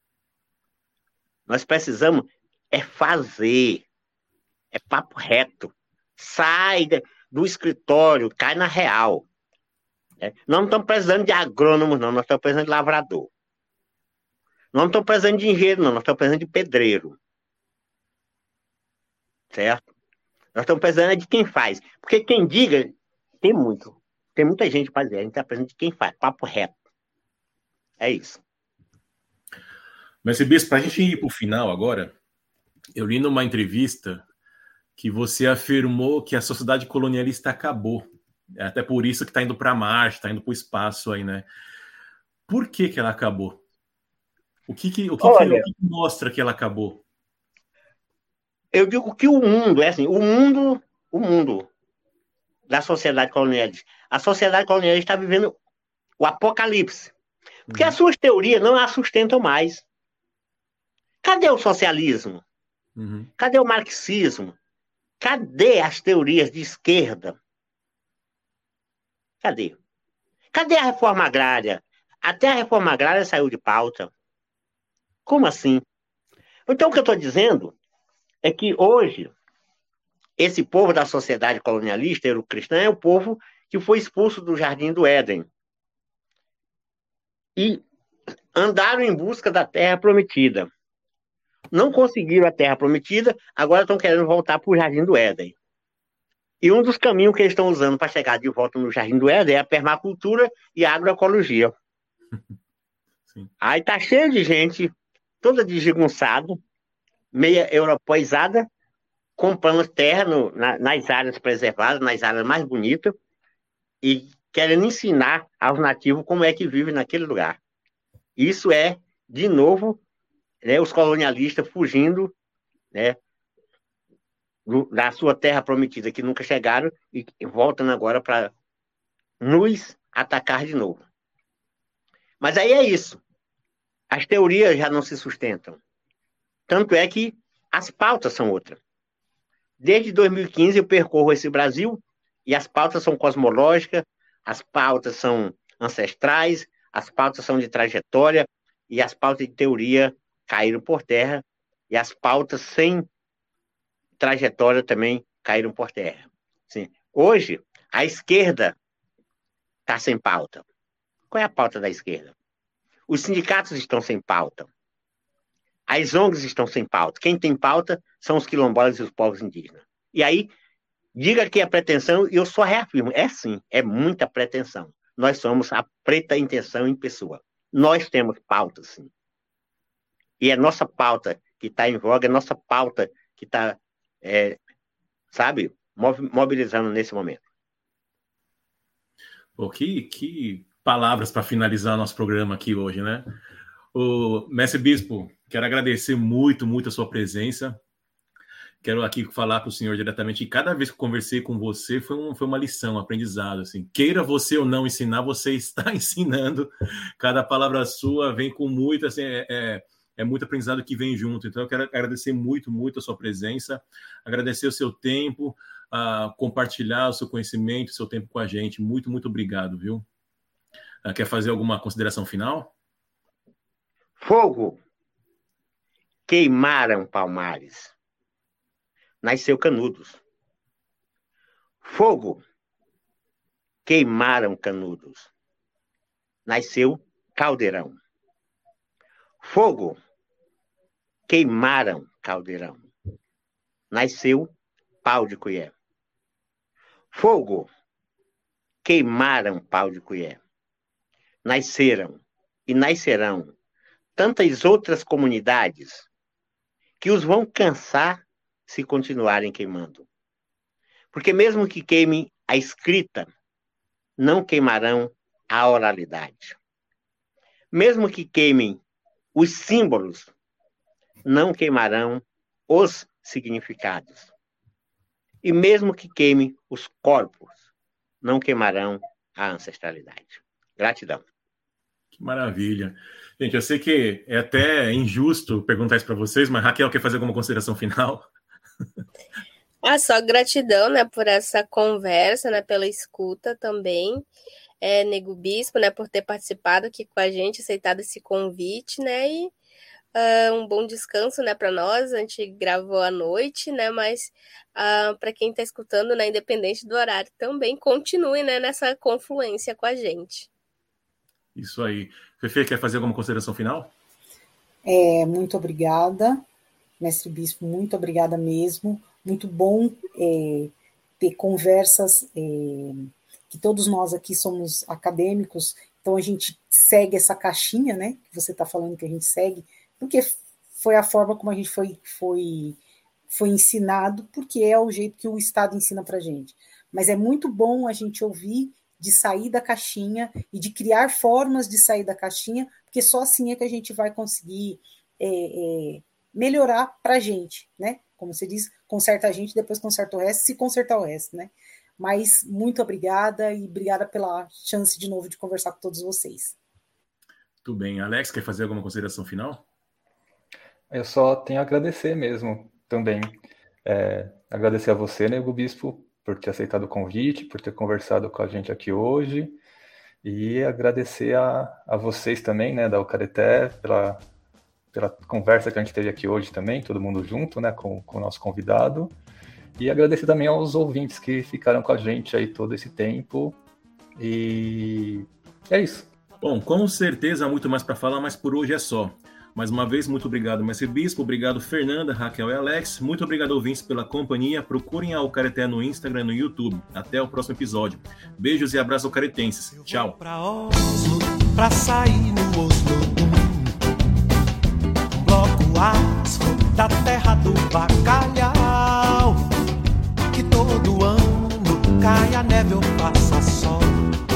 Nós precisamos fazer. É papo reto. Sai do escritório, cai na real. Nós não estamos precisando de agrônomos, não. Nós estamos precisando de lavrador. Nós não estamos precisando de engenheiro, não. Nós estamos precisando de pedreiro. Certo? Nós estamos precisando de quem faz. Porque quem diga, tem muito. Tem muita gente para dizer. A gente está precisando de quem faz. Papo reto. É isso. Mas, Bispo, para a gente ir para o final agora, eu li numa entrevista que você afirmou que a sociedade colonialista acabou. É até por isso que está indo para Marte, está indo para o espaço aí, né? Por que ela acabou? O que mostra que ela acabou? Eu digo que o mundo, o mundo da sociedade colonialista. A sociedade colonialista está vivendo o apocalipse. Porque as suas teorias não a sustentam mais. Cadê o socialismo? Cadê o marxismo? Cadê as teorias de esquerda? Cadê? Cadê a reforma agrária? Até a reforma agrária saiu de pauta. Como assim? Então, o que eu estou dizendo é que hoje, esse povo da sociedade colonialista eurocristã é o povo que foi expulso do Jardim do Éden. E andaram em busca da Terra Prometida. Não conseguiram a Terra Prometida, agora estão querendo voltar para o Jardim do Éden. E um dos caminhos que eles estão usando para chegar de volta no Jardim do Éden é a permacultura e a agroecologia. Sim. Aí tá cheio de gente, toda desguiçada, meia europeizada, comprando terra nas áreas preservadas, nas áreas mais bonitas, e querendo ensinar aos nativos como é que vive naquele lugar. Isso é, de novo, né, os colonialistas fugindo, né, da sua terra prometida, que nunca chegaram, e voltam agora para nos atacar de novo. Mas aí é isso. As teorias já não se sustentam. Tanto é que as pautas são outras. Desde 2015 eu percorro esse Brasil e as pautas são cosmológicas, as pautas são ancestrais, as pautas são de trajetória e as pautas de teoria caíram por terra e as pautas sem trajetória também caíram por terra. Sim. Hoje, a esquerda está sem pauta. Qual é a pauta da esquerda? Os sindicatos estão sem pauta. As ONGs estão sem pauta. Quem tem pauta são os quilombolas e os povos indígenas. E aí, diga que é pretensão, e eu só reafirmo, é sim, é muita pretensão. Nós somos a preta intenção em pessoa. Nós temos pauta, sim. E é nossa pauta que está em voga, é nossa pauta que está, mobilizando nesse momento. Pô, que palavras para finalizar nosso programa aqui hoje, né? O Mestre Bispo, quero agradecer muito a sua presença. Quero aqui falar para o senhor diretamente, e cada vez que eu conversei com você foi uma lição, um aprendizado. Assim. Queira você ou não ensinar, você está ensinando. Cada palavra sua vem com muito, assim, é muito aprendizado que vem junto. Então eu quero agradecer muito a sua presença, agradecer o seu tempo, compartilhar o seu conhecimento, o seu tempo com a gente. Muito obrigado, viu? Quer fazer alguma consideração final? Fogo! Queimaram Palmares. Nasceu Canudos. Fogo! Queimaram Canudos. Nasceu Caldeirão. Fogo! Queimaram Caldeirão. Nasceu Pau de Colher. Fogo! Queimaram Pau de Colher. Nasceram e nascerão tantas outras comunidades que os vão cansar se continuarem queimando. Porque mesmo que queimem a escrita, não queimarão a oralidade. Mesmo que queimem os símbolos, não queimarão os significados. E mesmo que queimem os corpos, não queimarão a ancestralidade. Gratidão. Que maravilha. Gente, eu sei que é até injusto perguntar isso para vocês, mas Raquel quer fazer alguma consideração final? Só gratidão, né, por essa conversa, né, pela escuta também, Nego Bispo, né, por ter participado aqui com a gente, aceitado esse convite, né, e um bom descanso, né, para nós. A gente gravou à noite, né, mas para quem está escutando, né, independente do horário, também continue, né, nessa confluência com a gente. Isso aí. Fefe, quer fazer alguma consideração final? Muito obrigada, Mestre Bispo, muito obrigada mesmo. Muito bom ter conversas, que todos nós aqui somos acadêmicos, então a gente segue essa caixinha, né, que você está falando que a gente segue, porque foi a forma como a gente foi ensinado, porque é o jeito que o Estado ensina para a gente. Mas é muito bom a gente ouvir de sair da caixinha e de criar formas de sair da caixinha, porque só assim é que a gente vai conseguir melhorar para a gente, né? Como você diz, conserta a gente, depois conserta o resto, se consertar o resto, né? Mas muito obrigada e obrigada pela chance de novo de conversar com todos vocês. Tudo bem. Alex, quer fazer alguma consideração final? Eu só tenho a agradecer mesmo também. Agradecer a você, Nego Bispo, por ter aceitado o convite, por ter conversado com a gente aqui hoje, e agradecer a vocês também, né, da Ucareté, pela conversa que a gente teve aqui hoje também, todo mundo junto, né, com o nosso convidado, e agradecer também aos ouvintes que ficaram com a gente aí todo esse tempo, e é isso. Bom, com certeza há muito mais para falar, mas por hoje é só. Mais uma vez, muito obrigado, Mestre Bispo, obrigado, Fernanda, Raquel e Alex, muito obrigado, ouvintes, pela companhia. Procurem a Ucareté no Instagram e no YouTube. Até o próximo episódio. Beijos e abraços ucaretenses. Tchau. Pra Oslo, pra sair no Oslo, bloco asco da terra do bacalhau. caia neve ou faça sol.